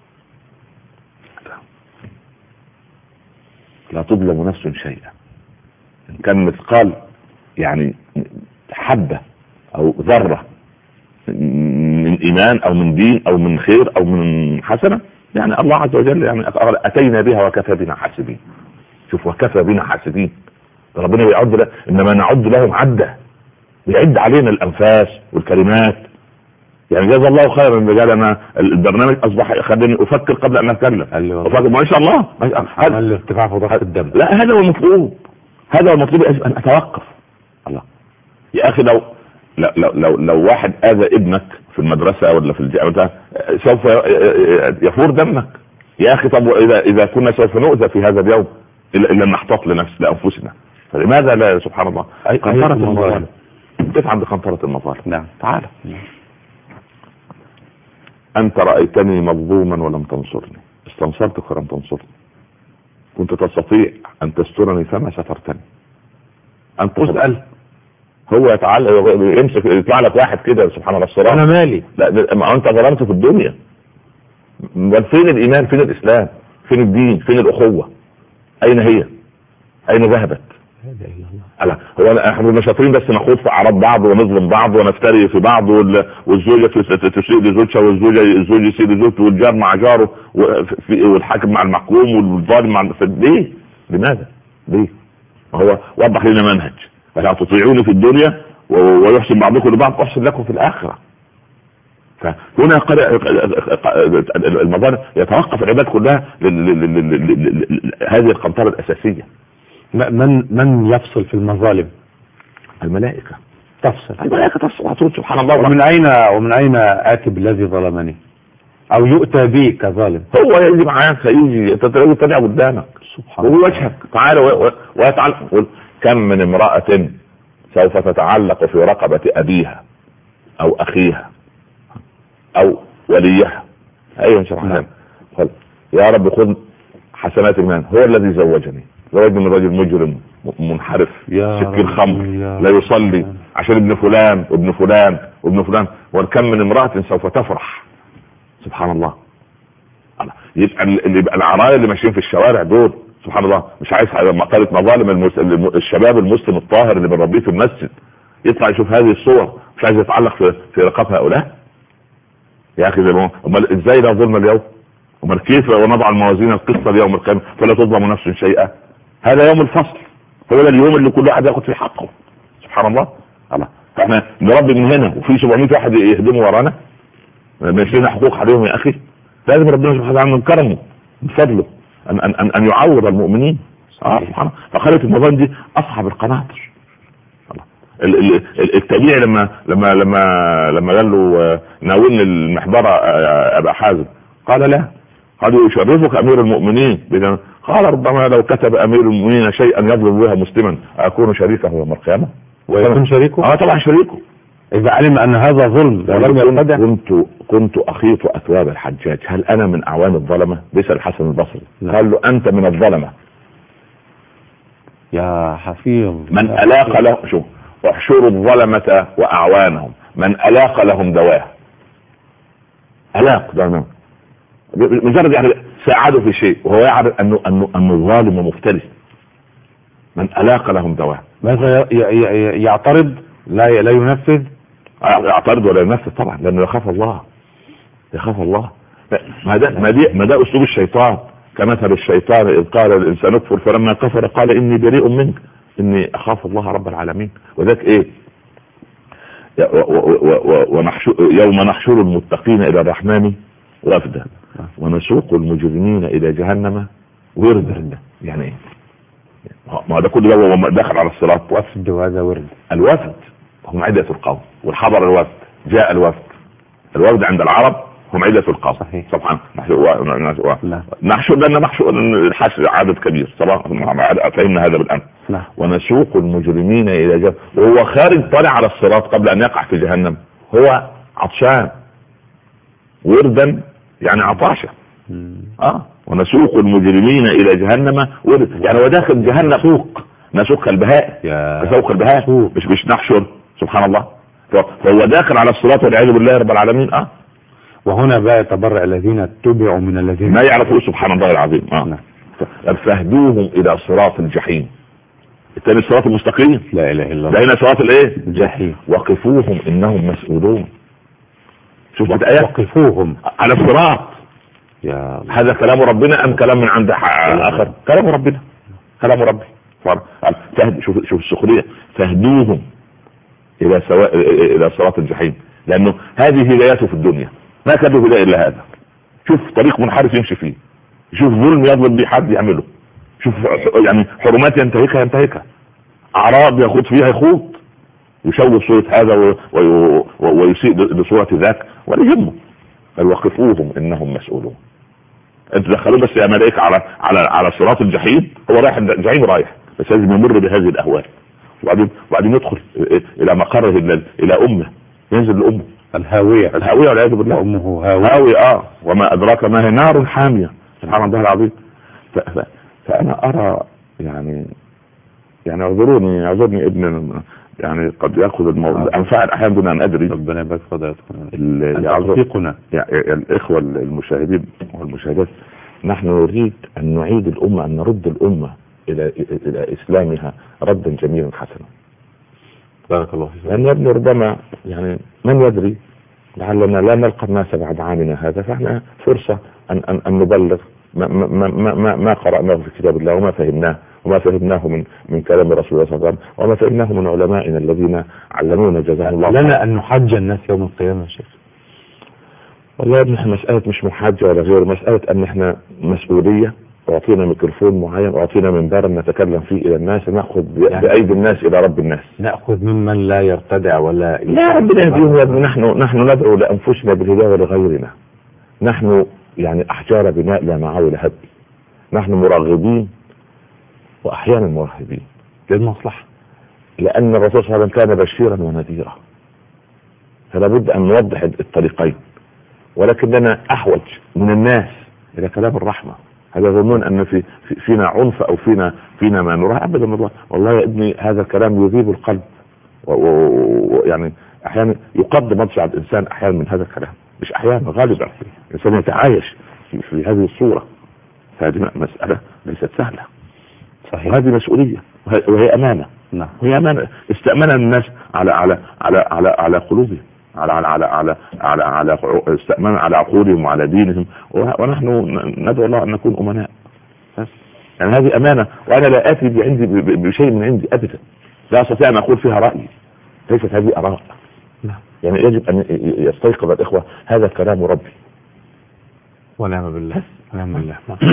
لا تظلم نفس شيئا، إن كان مثقال يعني حبة أو ذرة من إيمان أو من دين أو من خير أو من حسنة، يعني الله عز وجل يعني أتينا بها وكفى بنا حاسبين. شوف، وكفى بنا حاسبين. ربنا بيعد له، إنما نعد لهم عدة، بيعد علينا الأنفاس والكلمات. يعني جزا الله خيرا ان جعلنا البرنامج اصبح يخليني افكر قبل ان اتكلم. افكر ما شاء الله هذا الارتفاع في ضغط الدم. لا، هذا هو المطلوب، هذا هو المطلوب، ان اتوقف. الله يا اخي، لو لو لو لو واحد اذى ابنك في المدرسه ولا في الجامعه سوف يفور دمك يا اخي. طب اذا اذا كنا سوف نؤذى في هذا اليوم الا ان نحتاط لنفس لانفسنا، فلماذا لا؟ سبحان الله. قنطرة المظالم. كيف عند قنطرة المظالم؟ نعم. تعالى. أنت رأيتني مظلوما ولم تنصرني، استنصرتك ولم تنصرني. كنت تستطيع أن تسترني فما سترتني. أنت اسأل. هو يتعلق يمسك يطلع لك واحد كده سبحان الله الصراحة. أنا مالي. لا، ما أنت ظلمت في الدنيا. فين الإيمان؟ فين الإسلام؟ فين الدين؟ فين الأخوة؟ أين هي؟ أين ذهبت؟ لا، هو احنا مش شاطرين بس نخوض في اعراض بعض ونظلم بعض ونفتري في بعض، والزوجه تسيء لزوجها والزوجه الزوج يسيء لزوجته والجار مع جاره والحاكم مع المحكوم والظالم مع ليه؟ لماذا؟ ليه؟ هو وضح لنا منهج، فلا تطيعوني في الدنيا ويحسن بعضكم لبعض احسن لكم في الاخره. فهنا المظالم يتوقف العباد كلها هذه القنطره الاساسيه. من من يفصل في المظالم؟ الملائكة تفصل. الملائكة تفصل. سبحان الله. ومن أين ومن أين آتي بالذي ظلمني أو يؤتى بي كظالم؟ هو يجي معاك، يجي تتابع قدامك سبحان الله ووجهك. تعالى ويتعلق. كم من امرأة سوف تتعلق في رقبة أبيها أو أخيها أو وليها. أيها سبحان الله. يا رب خذ حسنات المال. هو الذي زوجني، زوجني من رجل مجرم منحرف سكر خمر لا يصلي عشان ابن فلان وابن فلان وابن فلان. وكم من امرأة سوف تفرح سبحان الله. يبقى اللي يبقى العرايا اللي ماشيين في الشوارع دول سبحان الله مش عايز مقالة مظالم الشباب المسلم الطاهر اللي بنربيه في المسجد، يطلع يشوف هذه الصور مش عايز يتعلق في في رقاب هؤلاء. يا اخي امال ازاي لا ظلم اليوم؟ امال كيف ونضع الموازين القسط ليوم القيامة فلا تظلم نفس شيئا؟ هذا يوم الفصل، هو ده اليوم اللي كل واحد ياخد فيه حقه سبحان الله. الله فاحنا نربي من هنا وفي سبعمية واحد يهدموا ورانا، مش لنا حقوق عليهم يا اخي. لازم ربنا سبحانه وتعالى من كرمه من فضله ان ان ان, أن يعوض المؤمنين. اه سبحان الله. فخلت المظالم دي اصحاب القناطر. الله التابعي لما لما لما لما قال له ناولني المحبره ابا حازم قال لا، قال يشرفك امير المؤمنين. قال ربما لو كتب امير المؤمنين شيئا يظلم بها مسلما اكون شريكه يوم القيامه. ويكون شريكه؟ اه طبعا شريكه اذا علم ان هذا ظلم ولم يرتدع. كنت كنت اخيط اثواب الحجاج، هل انا من اعوان الظلمه؟ بيسال الحسن البصري قال له انت من الظلمه يا حفيظ. من الاق له شوف احشروا الظلمه واعوانهم من الاق لهم دواه. الاق ده مجرد يعني ساعده في شيء وهو يعرف انه انه انه ظالم ومفترس. من الاق لهم دواه. ماذا يعترض؟ لا لا ينفذ. يعترض ولا ينفذ طبعا لانه يخاف الله، يخاف الله. ما ده ما دي ما ده اسلوب الشيطان. كمثل الشيطان إذ قال الإنسان اكفر فلما كفر قال إني بريء منك إني أخاف الله رب العالمين. وذلك إيه يوم نحشر المتقين إلى الرحمن وفدا ونسوق المجرمين إلى جهنم وردا. يعني إيه؟ ما ده كله ده دخل على الصراط وفد، وهذا ورد. الوفد هم عدة القوم، والحضر الوفد، جاء الوفد. الوفد عند العرب هم عدة القوم. صحيح. سبحان نحشر لأن محشور الحشر عدد كبير صراحة، فهمنا هذا بالأمر. ونسوق المجرمين إلى جهنم، وهو خارج طالع على الصراط قبل أن يقع في جهنم هو عطشان، وردا يعني عطاشة. اه ونسوق المجرمين إلى جهنم ورد، يعني وداخل جهنم سوق، نسوق البهائم، نسوق البهائم مش مش نحشر. سبحان الله. فهو داخل على الصراط والعياذ بالله رب العالمين. اه وهنا بقى يتبرع الذين اتبعوا من الذين ما يعرفوا. سبحان الله العظيم. اه فاهدوهم الى صراط الجحيم. الثاني الصراط المستقيم، لا اله الا الله. ده هنا صراط الايه؟ الجحيم. وقفوهم انهم مسؤولون. شوف الآية، وقفوهم على الصراط. يا هذا كلام ربنا ام كلام من عند اخر؟ كلام ربنا، كلام ربي. فهد شوف شوف السخرية، فاهدوهم الى سواء الى صراط الجحيم، لانه هذه هدايته في الدنيا، ما كان له هداية الا هذا. شوف طريق منحرف يمشي فيه، شوف ظلم يظلم به حد يعمله، شوف يعني حرمات ينتهكها ينتهكها، اعراض يخوض فيها يخوض، يشوه صورة هذا ويسيء بصورة ذاك ولا يهمه. وقفوهم انهم مسؤولون. انت دخلوه بس يا ملائكة على على على صراط الجحيم، هو رايح الجحيم رايح، بس لازم يمر بهذه الاهوال، وبعدين وبعدين يدخل الى مقره الى امه، ينزل لامه الهاوية، الهاوية والعياذ بالله. امه هاوية. هاوية اه وما ادراك ما هي نار حامية. سبحان الله العظيم. فانا ارى يعني يعني اعذروني اعذرني ابن يعني قد ياخذ الموضوع انفعل احيانا دون ان ادري. ربنا يبارك فضلك. يعذرنا يعني الاخوه المشاهدين والمشاهدات، نحن نريد ان نعيد الامه، ان نرد الامه الى الى اسلامها ردا جميلا حسنا. بارك الله فيك. لان ابن ربما يعني من يدري لعلنا لا نلقى الناس بعد عامنا هذا، فاحنا فرصه ان ان, أن نبلغ ما ما ما ما, ما قرأناه في كتاب الله وما فهمناه وما فهمناه من من كلام رسول الله صلى الله عليه وسلم وما فهمناه من علمائنا الذين علمونا جزاهم الله خيرا. لنا ان نحج الناس يوم القيامه يا شيخ. والله يا ابني احنا مساله مش محاجه ولا غير، مساله ان احنا مسؤوليه، واعطينا ميكروفون معين، واعطينا منبر نتكلم فيه الى الناس، ناخذ يعني بايدي الناس الى رب الناس، ناخذ ممن لا يرتدع ولا لا ربنا يهديهم يا ابني. نحن نحن ندعو لانفسنا بالهدايه ولغيرنا. نحن يعني احجار بناء لا معاول هب. نحن مرغبين واحيانا مرهبين للمصلحه، لان الرسول صلى الله عليه وسلم كان بشيرا ونذيرا، فلا بد ان نوضح الطريقين. ولكننا احوج من الناس الى كلام الرحمه. هل يظنون ان في فينا عنف او فينا فينا ما نراه؟ ابدا والله يا ابني هذا الكلام يذيب القلب، ويعني احيانا يقض مضجع الانسان احيانا من هذا الكلام، مش احيانا غالبا الانسان يتعايش في, في هذه الصوره. هذه مساله ليست سهله. صحيح. وهذه مسؤوليه وهي امانه. نعم. وهي امانه استأمنها الناس على على على على على قلوبهم، على على على على على على استأمن على عقولهم وعلى دينهم، ونحن ندعو الله ان نكون امناء. يعني هذه امانه، وانا لا اتي عندي بشيء من عندي ابدا، لا استطيع ان اقول فيها رايي، ليست هذه اراء. يعني يجب ان يستيقظ الاخوه هذا كلام ربي. ونعم بالله ونعم بالله.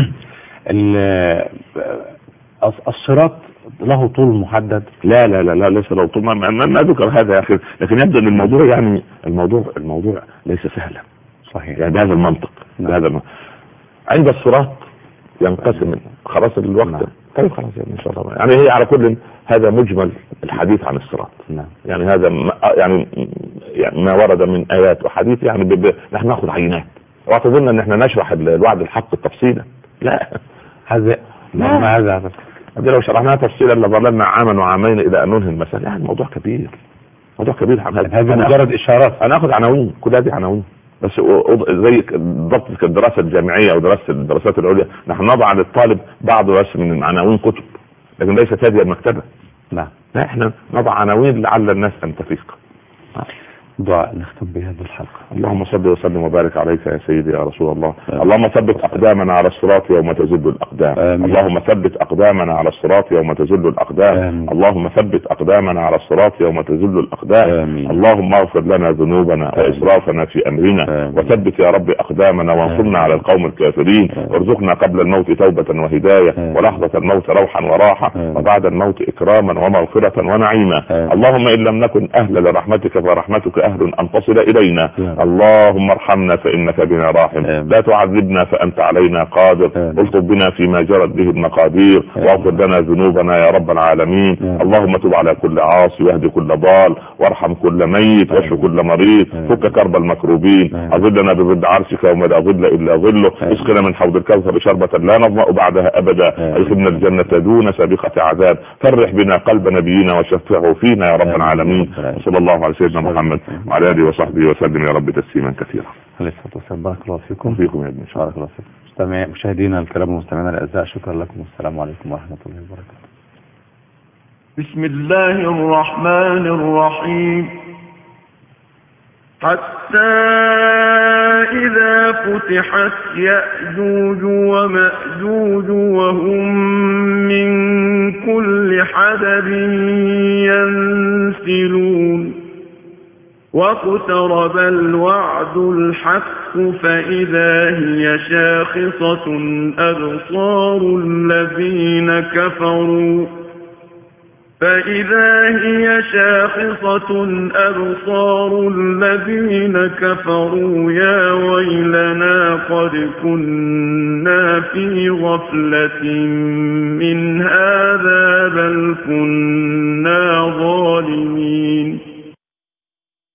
الصراط له طول محدد؟ لا لا لا لا ليس له طول، ما, ما, ما ذكر هذا يا اخي، لكن يبدو ان الموضوع يعني الموضوع الموضوع ليس سهلا. صحيح. يعني بهذا المنطق. نعم. بهذا المنطق. عند الصراط ينقسم خلاص الوقت. نعم. طيب خلاص يعني ان شاء الله. يعني هي على كل هذا مجمل الحديث عن الصراط. نعم. يعني هذا يعني يعني ما ورد من ايات وحديث، يعني ب... ب... نحن ناخذ عينات، واعتقدنا ان احنا نشرح الوعد الحق تفصيلا. لا هذا ما هذا هذا لو شرحناها تفصيلا لظللنا عاما وعامين الى ان ننهي المسألة. يعني الموضوع كبير، موضوع كبير. هذا مجرد اشارات. انا اخذ عناوين، كل هذه عناوين بس زي ضبط الدراسة الجامعية او دراسة الدراسات العليا، نحن نضع للطالب بعض بس من عناوين كتب، لكن ليست هذه المكتبة. لا لا احنا نضع عناوين لعل الناس ان تفيق. دعاء نختم بهذه الحلقة. اللهم صل وسلم وبارك عليك يا سيدي يا رسول الله. آمين. اللهم ثبت أقدامنا على الصراط يوم تزل الأقدام. آمين. اللهم ثبت أقدامنا على الصراط يوم تزل الأقدام. آمين. اللهم ثبت أقدامنا على الصراط يوم تزل الأقدام. آمين. اللهم اغفر لنا ذنوبنا وإسرافنا في أمرنا. آمين. وثبت يا رب أقدامنا وانصرنا على القوم الكافرين. وارزقنا قبل الموت توبة وهداية. آمين. ولحظة الموت روحا وراحة. آمين. وبعد الموت إكراما ومغفرة ونعيما. آمين. اللهم إن لم نكن أهلا لرحمتك فرحمتك أهل أن تصل إلينا. آمين. اللهم ارحمنا فإنك بنا راحم. آمين. لا تعذبنا فأنت علينا قادر. الطف بنا فيما جرت به المقادير. واغفر لنا ذنوبنا يا رب العالمين. آمين. اللهم تب على كل عاصي واهد كل ضال وارحم كل ميت واشف كل مريض. فك كرب المكروبين. أظلنا بظل عرشك وما لا ظل إلا ظله. اسقنا من حوض الكوثر شربة لا نظمأ بعدها أبدا. ادخلنا الجنة دون سابقة عذاب. فرح بنا قلب نبينا وشفعه فينا يا رب العالمين. صلى الله على سيدنا محمد وعلى آله وصحبه وسلم يا رب تسليما كثيرا. عليه الصلاة والسلام. بارك الله فيكم. فيكم يا ابن بارك الله فيكم. مشاهدينا الكرام ومستمعينا الأعزاء، شكرا لكم والسلام عليكم ورحمة الله وبركاته. بسم الله الرحمن الرحيم. حتى إذا فتحت يأجوج ومأجوج وهم من كل حدب ينسلون واقترب الوعد الحق فإذا هي شاخصة أبصار الذين كفروا فإذا هي شاخصة أبصار الذين كفروا يا ويلنا قد كنا في غفلة من هذا بل كنا